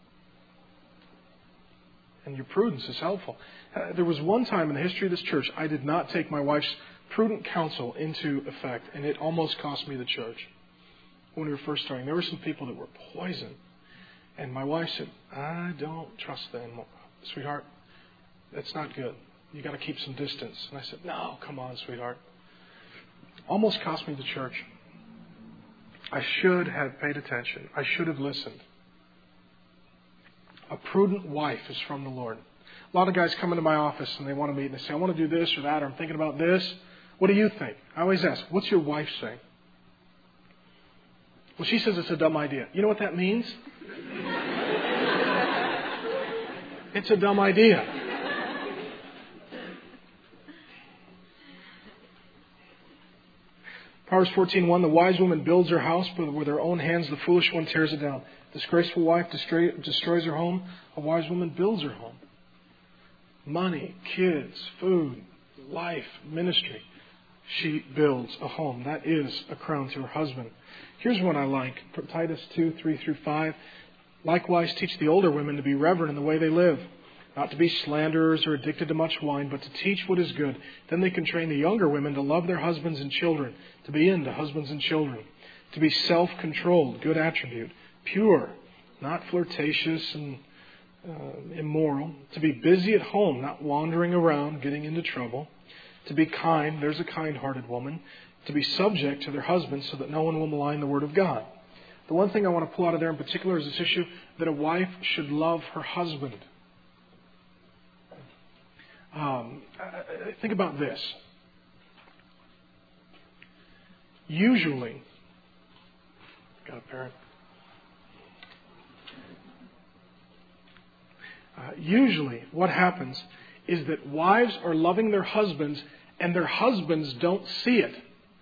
And your prudence is helpful. There was one time in the history of this church I did not take my wife's prudent counsel into effect, and it almost cost me the church. When we were first starting, there were some people that were poison. And my wife said, I don't trust them. Sweetheart, that's not good. You got to keep some distance. And I said, no, come on, sweetheart. Almost cost me the church. I should have paid attention. I should have listened. A prudent wife is from the Lord. A lot of guys come into my office and they want to meet and they say, I want to do this or that, or I'm thinking about this. What do you think? I always ask, what's your wife saying? Well, she says it's a dumb idea. You know what that means? It's a dumb idea. Proverbs 14:1, the wise woman builds her house, but with her own hands the foolish one tears it down. Disgraceful wife destroys her home. A wise woman builds her home. Money, kids, food, life, ministry. She builds a home. That is a crown to her husband. Here's one I like. Titus 2:3-5. Likewise, teach the older women to be reverent in the way they live, not to be slanderers or addicted to much wine, but to teach what is good. Then they can train the younger women to love their husbands and children, to be into husbands and children, to be self-controlled, good attribute, pure, not flirtatious and immoral, to be busy at home, not wandering around, getting into trouble, to be kind, there's a kind-hearted woman, to be subject to their husbands so that no one will malign the word of God. The one thing I want to pull out of there in particular is this issue that a wife should love her husband. Think about this. Usually, got a parent. Usually, what happens is that wives are loving their husbands and their husbands don't see it.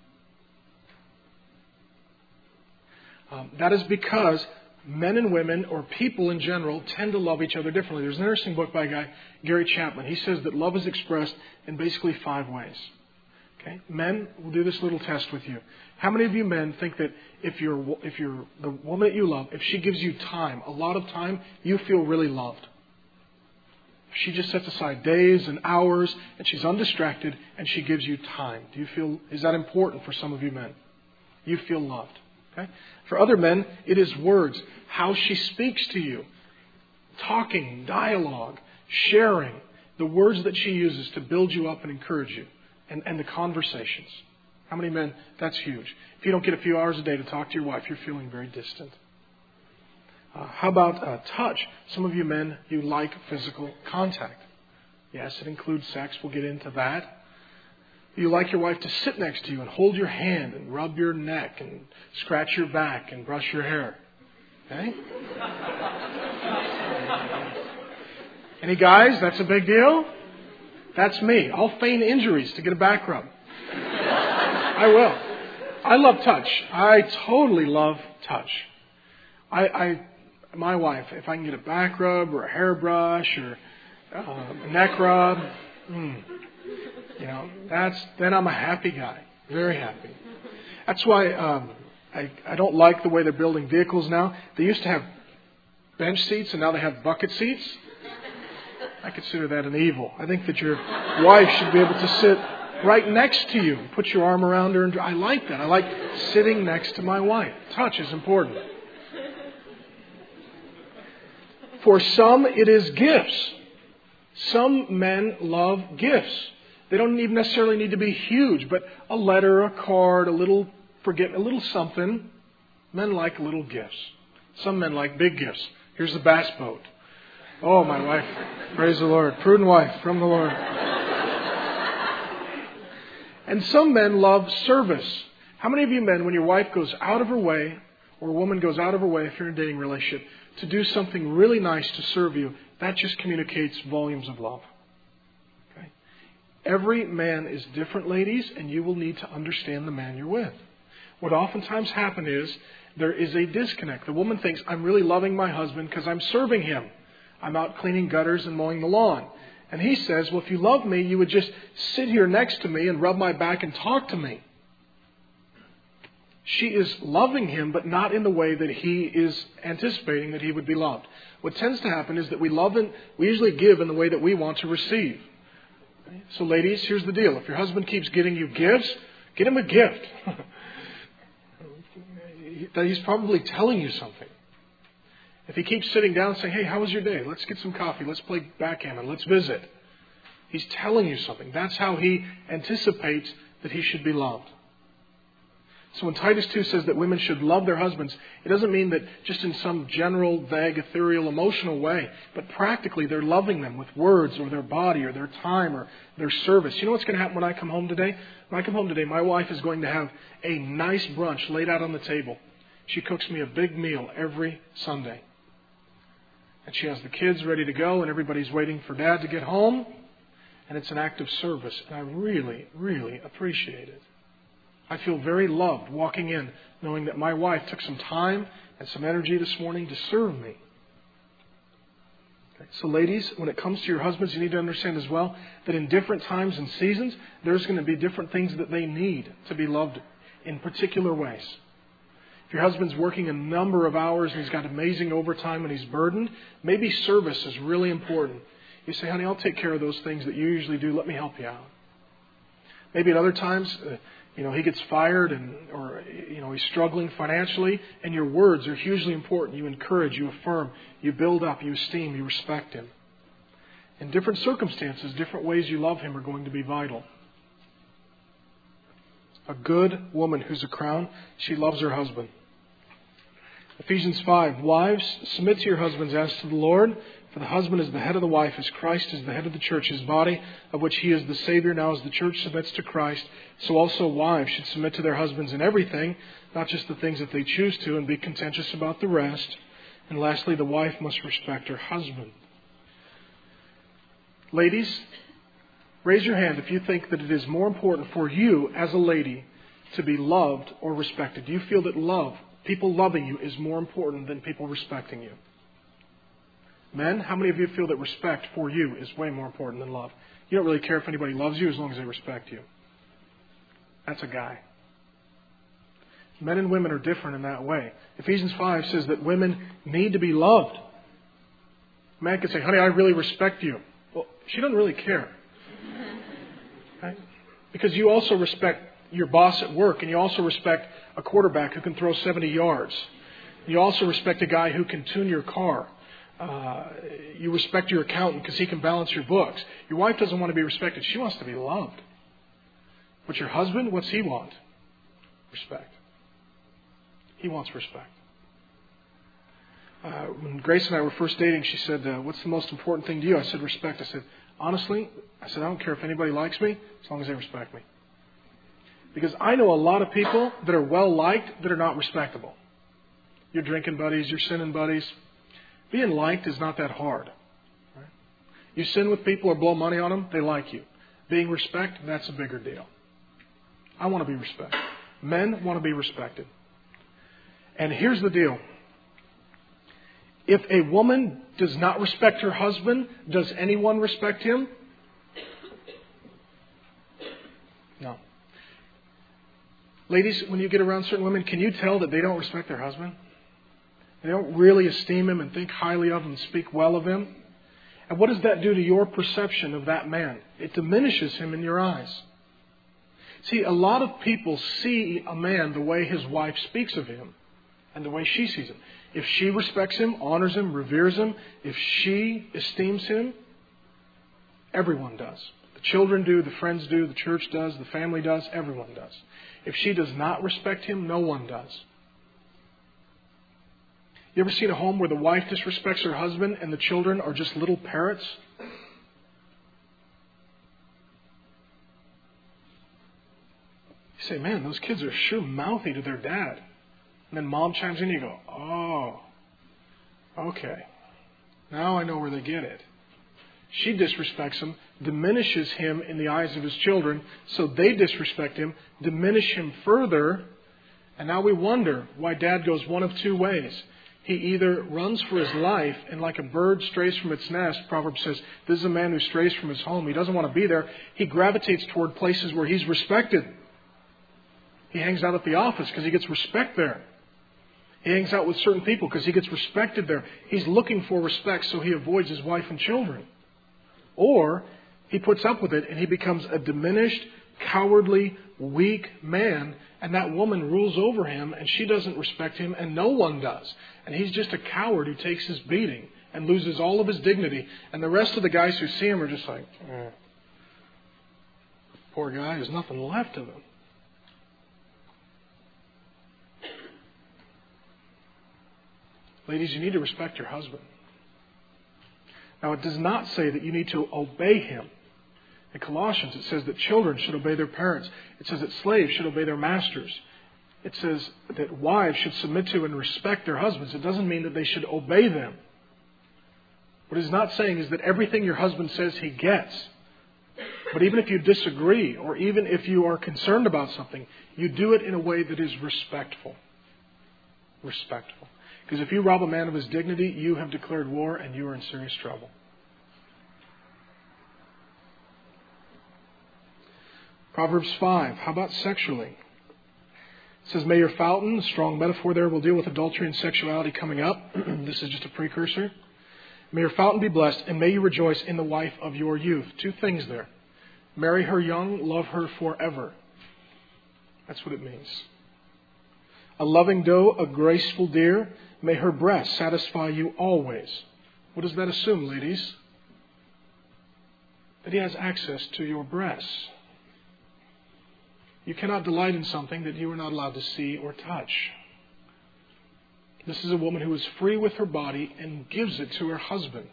That is because men and women, or people in general, tend to love each other differently. There's an interesting book by a guy, Gary Chapman. He says that love is expressed in basically 5 ways. Okay? Men, we'll do this little test with you. How many of you men think that if you're the woman that you love, if she gives you time, a lot of time, you feel really loved? If she just sets aside days and hours and she's undistracted and she gives you time, is that important for some of you men? You feel loved. Okay? For other men, it is words, how she speaks to you, talking, dialogue, sharing, the words that she uses to build you up and encourage you, and the conversations. How many men? That's huge. If you don't get a few hours a day to talk to your wife, you're feeling very distant. How about touch? Some of you men, you like physical contact. Yes, it includes sex. We'll get into that. You like your wife to sit next to you and hold your hand and rub your neck and scratch your back and brush your hair. Okay? Any guys? That's a big deal? That's me. I'll feign injuries to get a back rub. I will. I love touch. I totally love touch. My wife, if I can get a back rub or a hairbrush or a neck rub, then I'm a happy guy. Very happy. That's why I don't like the way they're building vehicles now. They used to have bench seats and now they have bucket seats. I consider that an evil. I think that your wife should be able to sit right next to you. Put your arm around her. And I like that. I like sitting next to my wife. Touch is important. For some, it is gifts. Some men love gifts. They don't even necessarily need to be huge, but a letter, a card, a little something. Men like little gifts. Some men like big gifts. Here's the bass boat. Oh, my wife. Praise the Lord. Prudent wife from the Lord. And some men love service. How many of you men, when your wife goes out of her way, or a woman goes out of her way if you're in a dating relationship, to do something really nice to serve you, that just communicates volumes of love. Okay? Every man is different, ladies, and you will need to understand the man you're with. What oftentimes happens is there is a disconnect. The woman thinks, I'm really loving my husband because I'm serving him. I'm out cleaning gutters and mowing the lawn. And he says, well, if you love me, you would just sit here next to me and rub my back and talk to me. She is loving him, but not in the way that he is anticipating that he would be loved. What tends to happen is that we usually give in the way that we want to receive. Okay? So ladies, here's the deal. If your husband keeps getting you gifts, get him a gift. That he's probably telling you something. If he keeps sitting down saying, hey, how was your day? Let's get some coffee. Let's play backgammon. Let's visit. He's telling you something. That's how he anticipates that he should be loved. So when Titus 2 says that women should love their husbands, it doesn't mean that just in some general, vague, ethereal, emotional way, but practically they're loving them with words or their body or their time or their service. You know what's going to happen when I come home today? When I come home today, my wife is going to have a nice brunch laid out on the table. She cooks me a big meal every Sunday. And she has the kids ready to go and everybody's waiting for Dad to get home. And it's an act of service. And I really, really appreciate it. I feel very loved walking in knowing that my wife took some time and some energy this morning to serve me. Okay. So ladies, when it comes to your husbands, you need to understand as well that in different times and seasons, there's going to be different things that they need to be loved in particular ways. If your husband's working a number of hours and he's got amazing overtime and he's burdened, maybe service is really important. You say, honey, I'll take care of those things that you usually do. Let me help you out. Maybe at other times, he gets fired or he's struggling financially, and your words are hugely important. You encourage, you affirm, you build up, you esteem, you respect him. In different circumstances, different ways you love him are going to be vital. A good woman who's a crown, she loves her husband. Ephesians 5, wives, submit to your husbands as to the Lord, for the husband is the head of the wife, as Christ is the head of the church, his body, of which he is the Savior. Now as the church submits to Christ, so also wives should submit to their husbands in everything, not just the things that they choose to, and be contentious about the rest. And lastly, the wife must respect her husband. Ladies, raise your hand if you think that it is more important for you as a lady to be loved or respected. Do you feel that people loving you, is more important than people respecting you? Men, how many of you feel that respect for you is way more important than love? You don't really care if anybody loves you as long as they respect you. That's a guy. Men and women are different in that way. Ephesians 5 says that women need to be loved. A man can say, honey, I really respect you. Well, she doesn't really care. Right? Because you also respect your boss at work, and you also respect a quarterback who can throw 70 yards. You also respect a guy who can tune your car. You respect your accountant because he can balance your books. Your wife doesn't want to be respected. She wants to be loved. But your husband, what's he want? Respect. He wants respect. When Grace and I were first dating, she said, what's the most important thing to you? I said, respect. I said, honestly, I don't care if anybody likes me as long as they respect me. Because I know a lot of people that are well-liked that are not respectable. Your drinking buddies, your sinning buddies. Being liked is not that hard. Right? You sin with people or blow money on them, they like you. Being respected, that's a bigger deal. I want to be respected. Men want to be respected. And here's the deal. If a woman does not respect her husband, does anyone respect him? No. Ladies, when you get around certain women, can you tell that they don't respect their husband? They don't really esteem him and think highly of him and speak well of him. And what does that do to your perception of that man? It diminishes him in your eyes. See, a lot of people see a man the way his wife speaks of him and the way she sees him. If she respects him, honors him, reveres him, if she esteems him, everyone does. The children do, the friends do, the church does, the family does, everyone does. If she does not respect him, no one does. You ever seen a home where the wife disrespects her husband and the children are just little parrots? You say, man, those kids are sure mouthy to their dad. And then mom chimes in and you go, oh, okay. Now I know where they get it. She disrespects him, diminishes him in the eyes of his children, so they disrespect him, diminish him further, and now we wonder why dad goes one of two ways. He either runs for his life and like a bird strays from its nest, Proverbs says, this is a man who strays from his home. He doesn't want to be there. He gravitates toward places where he's respected. He hangs out at the office because he gets respect there. He hangs out with certain people because he gets respected there. He's looking for respect, so he avoids his wife and children. Or he puts up with it and he becomes a diminished, cowardly, weak man, and that woman rules over him and she doesn't respect him and no one does. And he's just a coward who takes his beating and loses all of his dignity. And the rest of the guys who see him are just like, poor guy, there's nothing left of him. Ladies, you need to respect your husband. Now, it does not say that you need to obey him. In Colossians, it says that children should obey their parents. It says that slaves should obey their masters. It says that wives should submit to and respect their husbands. It doesn't mean that they should obey them. What it's not saying is that everything your husband says he gets. But even if you disagree, or even if you are concerned about something, you do it in a way that is respectful. Respectful. Because if you rob a man of his dignity, you have declared war and you are in serious trouble. Proverbs 5. How about sexually? It says, may your fountain, a strong metaphor there, will deal with adultery and sexuality coming up. This is just a precursor. May your fountain be blessed, and may you rejoice in the wife of your youth. Two things there. Marry her young, love her forever. That's what it means. A loving doe, a graceful deer, may her breast satisfy you always. What does that assume, ladies? That he has access to your breasts. You cannot delight in something that you are not allowed to see or touch. This is a woman who is free with her body and gives it to her husband.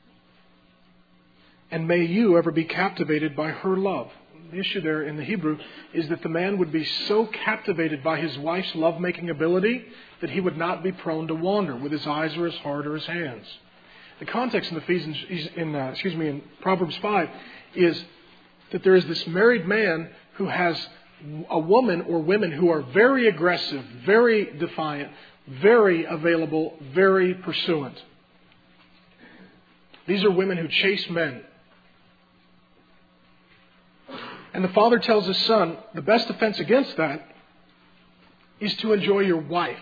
And may you ever be captivated by her love. The issue there in the Hebrew is that the man would be so captivated by his wife's love-making ability that he would not be prone to wander with his eyes or his heart or his hands. The context in Proverbs 5 is that there is this married man who has a woman or women who are very aggressive, very defiant, very available, very pursuant. These are women who chase men. And the father tells his son, the best defense against that is to enjoy your wife.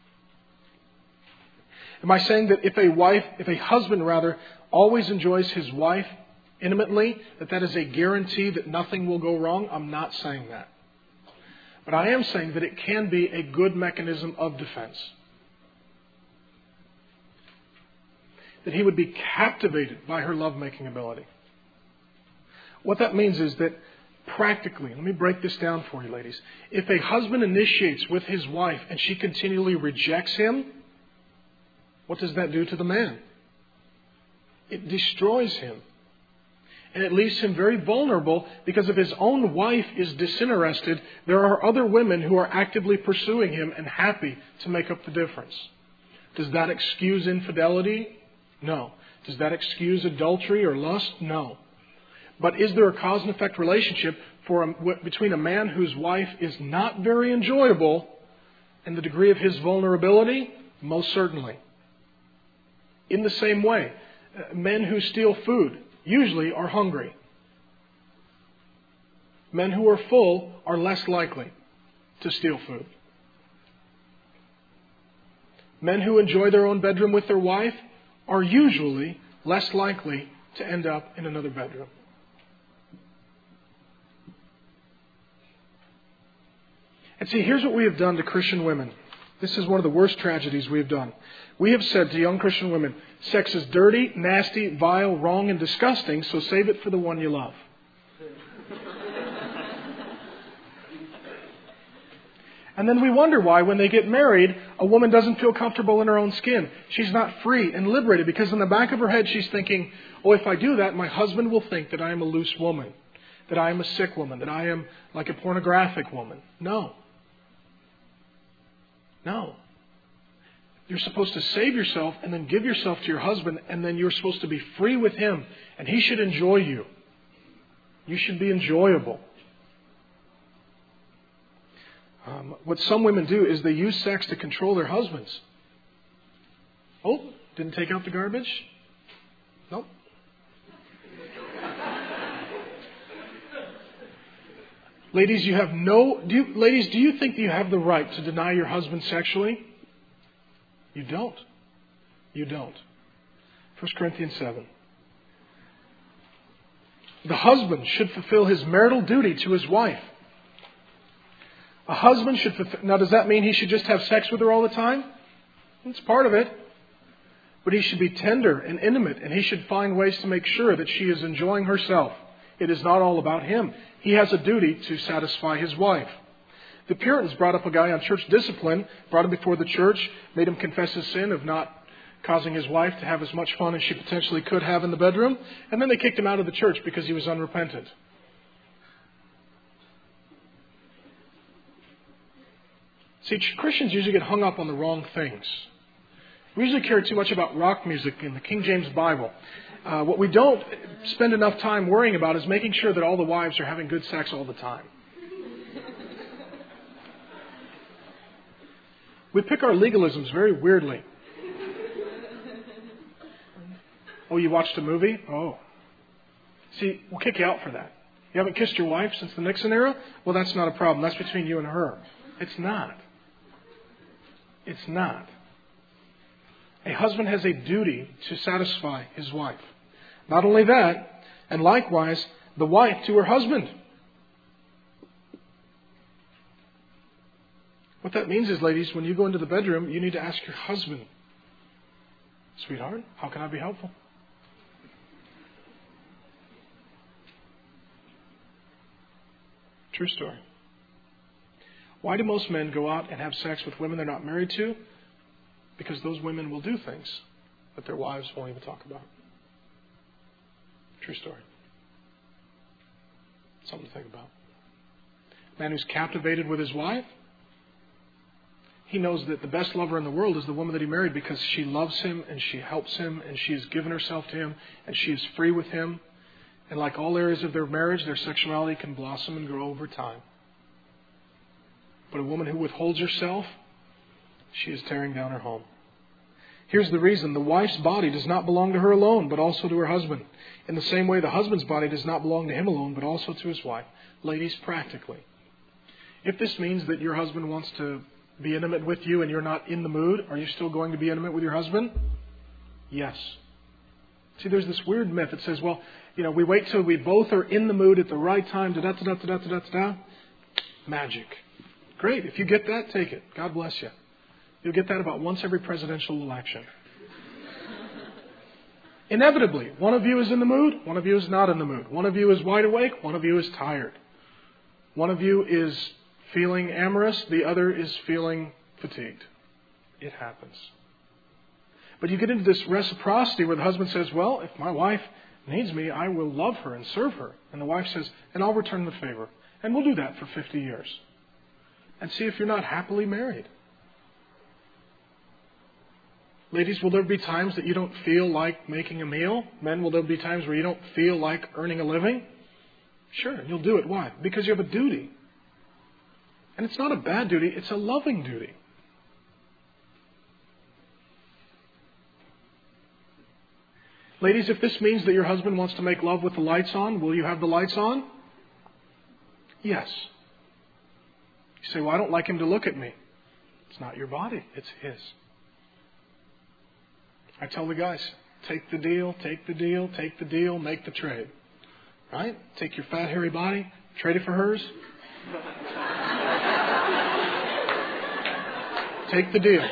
Am I saying that if a husband always enjoys his wife intimately, that is a guarantee that nothing will go wrong? I'm not saying that. But I am saying that it can be a good mechanism of defense. That he would be captivated by her lovemaking ability. What that means is that practically, let me break this down for you, ladies. If a husband initiates with his wife and she continually rejects him, what does that do to the man? It destroys him. And it leaves him very vulnerable because if his own wife is disinterested, there are other women who are actively pursuing him and happy to make up the difference. Does that excuse infidelity? No. Does that excuse adultery or lust? No. But is there a cause and effect relationship between a man whose wife is not very enjoyable and the degree of his vulnerability? Most certainly. In the same way, men who steal food usually are hungry. Men who are full are less likely to steal food. Men who enjoy their own bedroom with their wife are usually less likely to end up in another bedroom. And see, here's what we have done to Christian women. This is one of the worst tragedies we have done. We have said to young Christian women, sex is dirty, nasty, vile, wrong, and disgusting, so save it for the one you love. And then we wonder why, when they get married, a woman doesn't feel comfortable in her own skin. She's not free and liberated because in the back of her head she's thinking, oh, if I do that, my husband will think that I am a loose woman, that I am a sick woman, that I am like a pornographic woman. No. No. You're supposed to save yourself and then give yourself to your husband, and then you're supposed to be free with him, and he should enjoy you. You should be enjoyable. What some women do is they use sex to control their husbands. Oh, didn't take out the garbage? Nope. Ladies, do you think that you have the right to deny your husband sexually? You don't. You don't. 1 Corinthians 7. The husband should fulfill his marital duty to his wife. A husband should fulfill... Now, does that mean he should just have sex with her all the time? It's part of it. But he should be tender and intimate, and he should find ways to make sure that she is enjoying herself. It is not all about him. He has a duty to satisfy his wife. The Puritans brought up a guy on church discipline, brought him before the church, made him confess his sin of not causing his wife to have as much fun as she potentially could have in the bedroom, and then they kicked him out of the church because he was unrepentant. See, Christians usually get hung up on the wrong things. We usually care too much about rock music in the King James Bible. What we don't spend enough time worrying about is making sure that all the wives are having good sex all the time. We pick our legalisms very weirdly. Oh, you watched a movie? Oh. See, we'll kick you out for that. You haven't kissed your wife since the Nixon era? Well, that's not a problem. That's between you and her. It's not. It's not. A husband has a duty to satisfy his wife. Not only that, and likewise, the wife to her husband. What that means is, ladies, when you go into the bedroom, you need to ask your husband, sweetheart, how can I be helpful? True story. Why do most men go out and have sex with women they're not married to? Because those women will do things that their wives won't even talk about. True story. Something to think about. A man who's captivated with his wife, he knows that the best lover in the world is the woman that he married because she loves him and she helps him and she has given herself to him and she is free with him. And like all areas of their marriage, their sexuality can blossom and grow over time. But a woman who withholds herself, she is tearing down her home. Here's the reason. The wife's body does not belong to her alone, but also to her husband. In the same way, the husband's body does not belong to him alone, but also to his wife. Ladies, practically, if this means that your husband wants to be intimate with you and you're not in the mood, are you still going to be intimate with your husband? Yes. See, there's this weird myth that says, well, we wait till we both are in the mood at the right time, da-da-da-da-da-da-da-da. Magic. Great. If you get that, take it. God bless you. You'll get that about once every presidential election. Inevitably, one of you is in the mood, one of you is not in the mood. One of you is wide awake, one of you is tired. One of you is feeling amorous, the other is feeling fatigued. It happens. But you get into this reciprocity where the husband says, well, if my wife needs me, I will love her and serve her. And the wife says, and I'll return the favor. And we'll do that for 50 years. And see if you're not happily married. Ladies, will there be times that you don't feel like making a meal? Men, will there be times where you don't feel like earning a living? Sure, you'll do it. Why? Because you have a duty. And it's not a bad duty, it's a loving duty. Ladies, if this means that your husband wants to make love with the lights on, will you have the lights on? Yes. You say, well, I don't like him to look at me. It's not your body, it's his. I tell the guys, take the deal, take the deal, take the deal, make the trade. Right? Take your fat, hairy body, trade it for hers. Take the deal.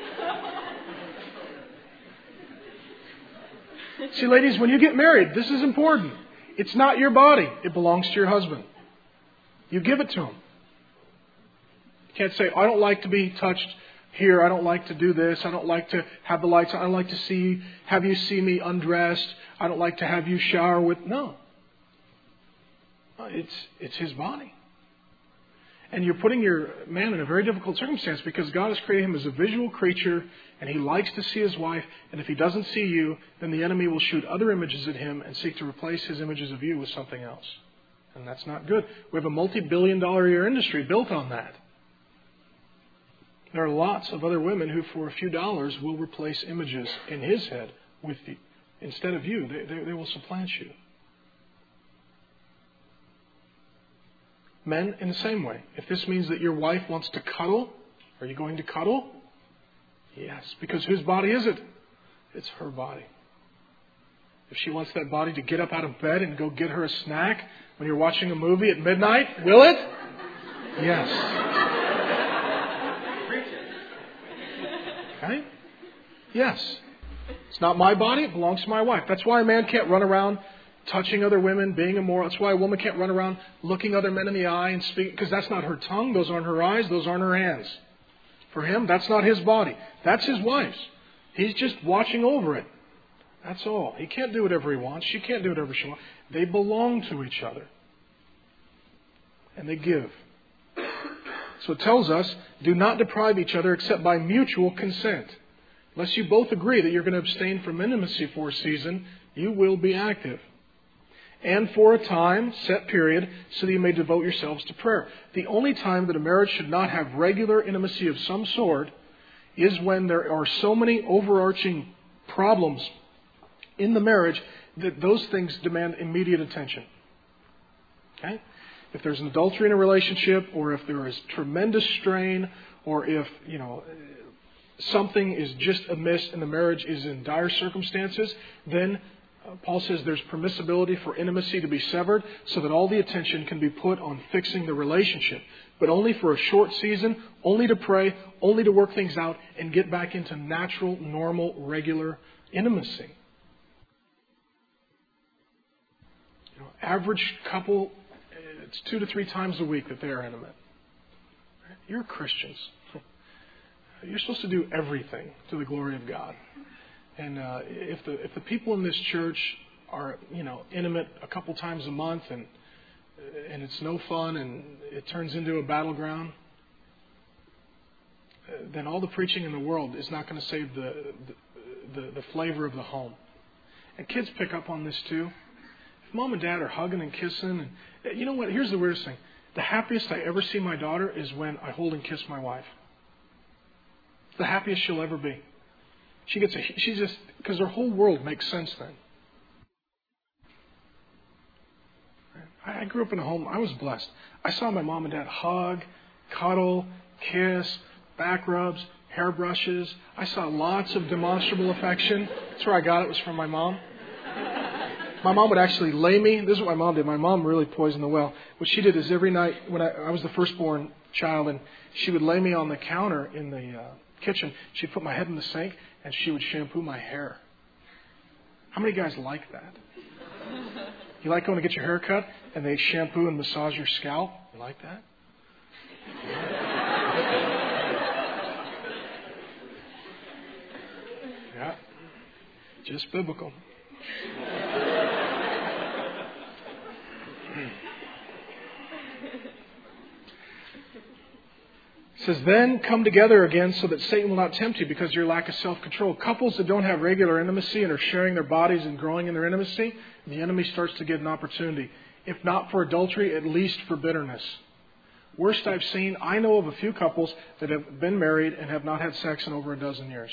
See, ladies, when you get married, this is important. It's not your body. It belongs to your husband. You give it to him. You can't say, I don't like to be touched here. I don't like to do this. I don't like to have the lights on. I don't like to have you see me undressed. I don't like to have you shower with... No. It's his body. And you're putting your man in a very difficult circumstance because God has created him as a visual creature and he likes to see his wife. And if he doesn't see you, then the enemy will shoot other images at him and seek to replace his images of you with something else. And that's not good. We have a multi-billion-dollar-a-year industry built on that. There are lots of other women who, for a few dollars, will replace images in his head with you. Instead of you, they will supplant you. Men, in the same way. If this means that your wife wants to cuddle, are you going to cuddle? Yes, because whose body is it? It's her body. If she wants that body to get up out of bed and go get her a snack when you're watching a movie at midnight, will it? Yes. Okay? Yes. It's not my body, it belongs to my wife. That's why a man can't run around touching other women, being immoral. That's why a woman can't run around looking other men in the eye and speak, because that's not her tongue, those aren't her eyes, those aren't her hands. For him, that's not his body. That's his wife's. He's just watching over it. That's all. He can't do whatever he wants. She can't do whatever she wants. They belong to each other. And they give. So it tells us, do not deprive each other except by mutual consent. Unless you both agree that you're going to abstain from intimacy for a season, you will be active. And for a time, set period, so that you may devote yourselves to prayer. The only time that a marriage should not have regular intimacy of some sort is when there are so many overarching problems in the marriage that those things demand immediate attention. Okay? If there's an adultery in a relationship, or if there is tremendous strain, or if, something is just amiss and the marriage is in dire circumstances, then Paul says there's permissibility for intimacy to be severed so that all the attention can be put on fixing the relationship. But only for a short season, only to pray, only to work things out and get back into natural, normal, regular intimacy. Average couple, it's 2 to 3 times a week that they are intimate. You're Christians. You're supposed to do everything to the glory of God. And if the people in this church are, intimate a couple times a month and it's no fun and it turns into a battleground, then all the preaching in the world is not going to save the flavor of the home. And kids pick up on this too. If mom and dad are hugging and kissing, and you know what? Here's the weirdest thing. The happiest I ever see my daughter is when I hold and kiss my wife. It's the happiest she'll ever be. She just, because her whole world makes sense then. I grew up in a home, I was blessed. I saw my mom and dad hug, cuddle, kiss, back rubs, hairbrushes. I saw lots of demonstrable affection. That's where I got it, was from my mom. My mom would actually lay me. This is what my mom did. My mom really poisoned the well. What she did is every night, when I was the firstborn child, and she would lay me on the counter in the kitchen. She'd put my head in the sink, and she would shampoo my hair. How many guys like that? You like going to get your hair cut, and they shampoo and massage your scalp? You like that? Yeah. Just biblical. It says, then come together again so that Satan will not tempt you because of your lack of self-control. Couples that don't have regular intimacy and are sharing their bodies and growing in their intimacy, the enemy starts to get an opportunity. If not for adultery, at least for bitterness. Worst I've seen, I know of a few couples that have been married and have not had sex in over a dozen years.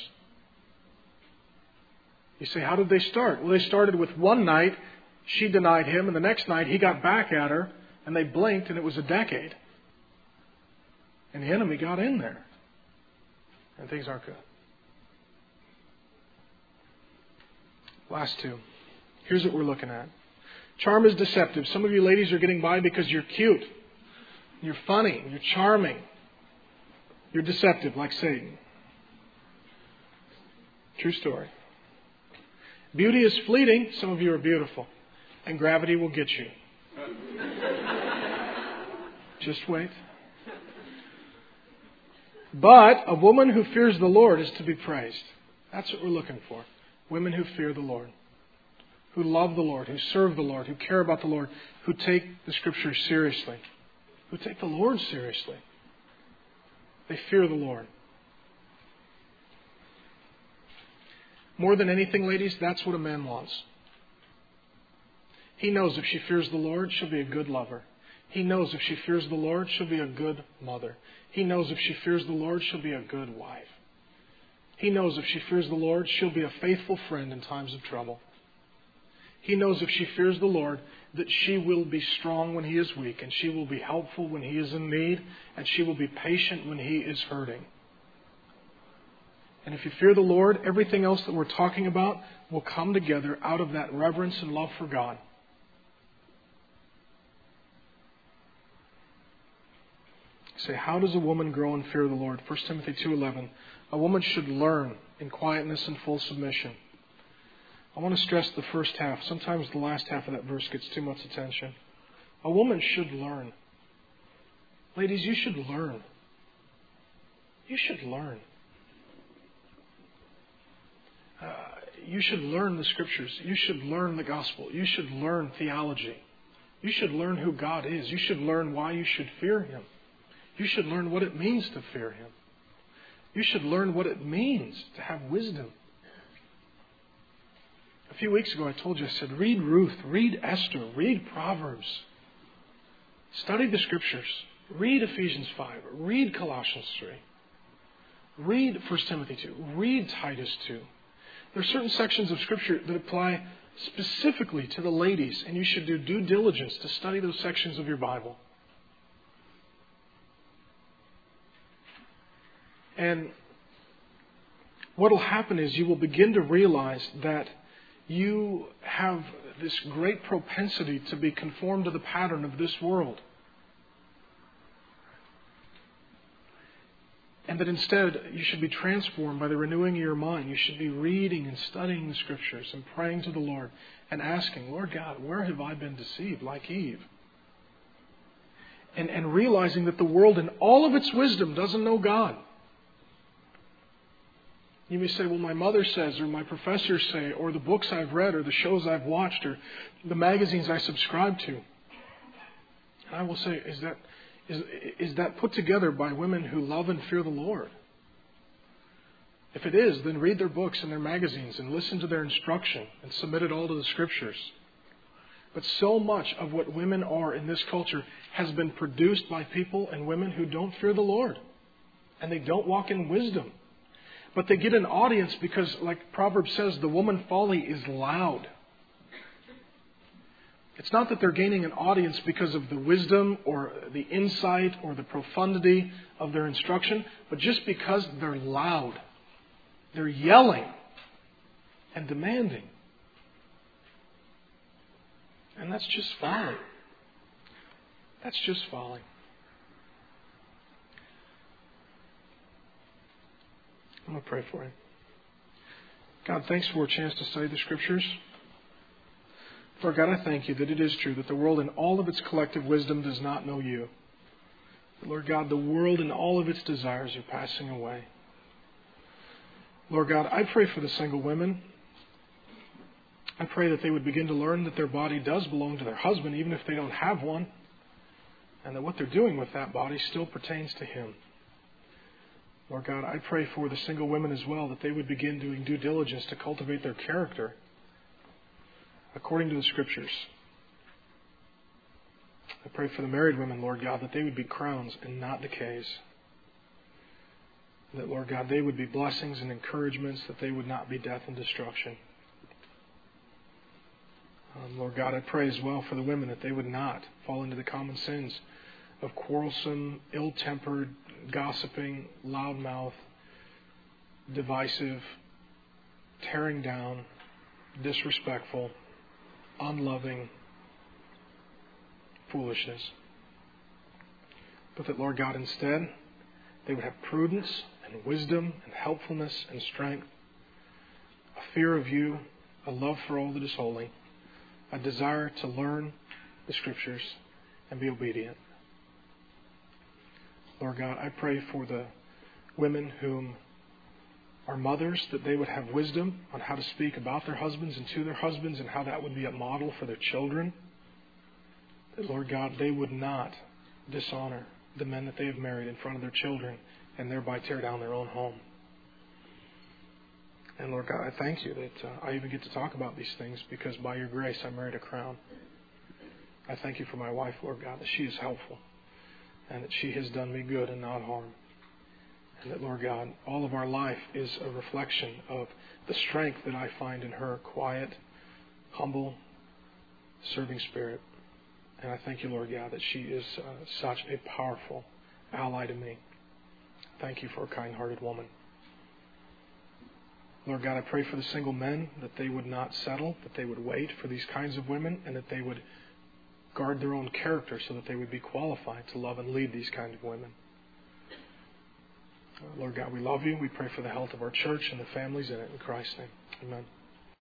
You say, how did they start? Well, they started with one night, she denied him, and the next night he got back at her, and they blinked, and it was a decade. And the enemy got in there. And things aren't good. Last two. Here's what we're looking at. Charm is deceptive. Some of you ladies are getting by because you're cute. You're funny. You're charming. You're deceptive like Satan. True story. Beauty is fleeting. Some of you are beautiful. And gravity will get you. Just wait. But a woman who fears the Lord is to be praised. That's what we're looking for. Women who fear the Lord. Who love the Lord. Who serve the Lord. Who care about the Lord. Who take the Scriptures seriously. Who take the Lord seriously. They fear the Lord. More than anything, ladies, that's what a man wants. He knows if she fears the Lord, she'll be a good lover. He knows if she fears the Lord, she'll be a good mother. He knows if she fears the Lord, she'll be a good wife. He knows if she fears the Lord, she'll be a faithful friend in times of trouble. He knows if she fears the Lord, that she will be strong when he is weak, and she will be helpful when he is in need, and she will be patient when he is hurting. And if you fear the Lord, everything else that we're talking about will come together out of that reverence and love for God. Say, how does a woman grow in fear of the Lord? 1 Timothy 2:11. A woman should learn in quietness and full submission. I want to stress the first half. Sometimes the last half of that verse gets too much attention. A woman should learn. Ladies, you should learn. You should learn. You should learn the Scriptures. You should learn the gospel. You should learn theology. You should learn who God is. You should learn why you should fear Him. You should learn what it means to fear Him. You should learn what it means to have wisdom. A few weeks ago I told you, I said, read Ruth, read Esther, read Proverbs. Study the Scriptures. Read Ephesians 5. Read Colossians 3. Read 1 Timothy 2. Read Titus 2. There are certain sections of Scripture that apply specifically to the ladies, and you should do due diligence to study those sections of your Bible. And what will happen is you will begin to realize that you have this great propensity to be conformed to the pattern of this world. And that instead you should be transformed by the renewing of your mind. You should be reading and studying the Scriptures and praying to the Lord and asking, Lord God, where have I been deceived like Eve? And realizing that the world in all of its wisdom doesn't know God. You may say, well, my mother says, or my professors say, or the books I've read, or the shows I've watched, or the magazines I subscribe to. And I will say, is that put together by women who love and fear the Lord? If it is, then read their books and their magazines and listen to their instruction and submit it all to the Scriptures. But so much of what women are in this culture has been produced by people and women who don't fear the Lord. And they don't walk in wisdom. But they get an audience because, like Proverbs says, the woman folly is loud. It's not that they're gaining an audience because of the wisdom or the insight or the profundity of their instruction, but just because they're loud. They're yelling and demanding. And that's just folly. That's just folly. I'm going to pray for you. God, thanks for a chance to study the Scriptures. Lord God, I thank you that it is true that the world in all of its collective wisdom does not know you. Lord God, the world and all of its desires are passing away. Lord God, I pray for the single women. I pray that they would begin to learn that their body does belong to their husband, even if they don't have one, and that what they're doing with that body still pertains to him. Lord God, I pray for the single women as well, that they would begin doing due diligence to cultivate their character according to the Scriptures. I pray for the married women, Lord God, that they would be crowns and not decays. That, Lord God, they would be blessings and encouragements, that they would not be death and destruction. Lord God, I pray as well for the women that they would not fall into the common sins of quarrelsome, ill-tempered, gossiping, loudmouth, divisive, tearing down, disrespectful, unloving foolishness. But that, Lord God, instead, they would have prudence and wisdom and helpfulness and strength, a fear of you, a love for all that is holy, a desire to learn the Scriptures and be obedient. Lord God, I pray for the women whom are mothers, that they would have wisdom on how to speak about their husbands and to their husbands, and how that would be a model for their children. That, Lord God, they would not dishonor the men that they have married in front of their children and thereby tear down their own home. And Lord God, I thank you that I even get to talk about these things, because by your grace I married a crown. I thank you for my wife, Lord God, that she is helpful and that she has done me good and not harm. And that, Lord God, all of our life is a reflection of the strength that I find in her quiet, humble, serving spirit. And I thank you, Lord God, that she is such a powerful ally to me. Thank you for a kind-hearted woman. Lord God, I pray for the single men, that they would not settle, that they would wait for these kinds of women, and that they would guard their own character so that they would be qualified to love and lead these kind of women. Lord God, we love you. We pray for the health of our church and the families in it. In Christ's name, amen.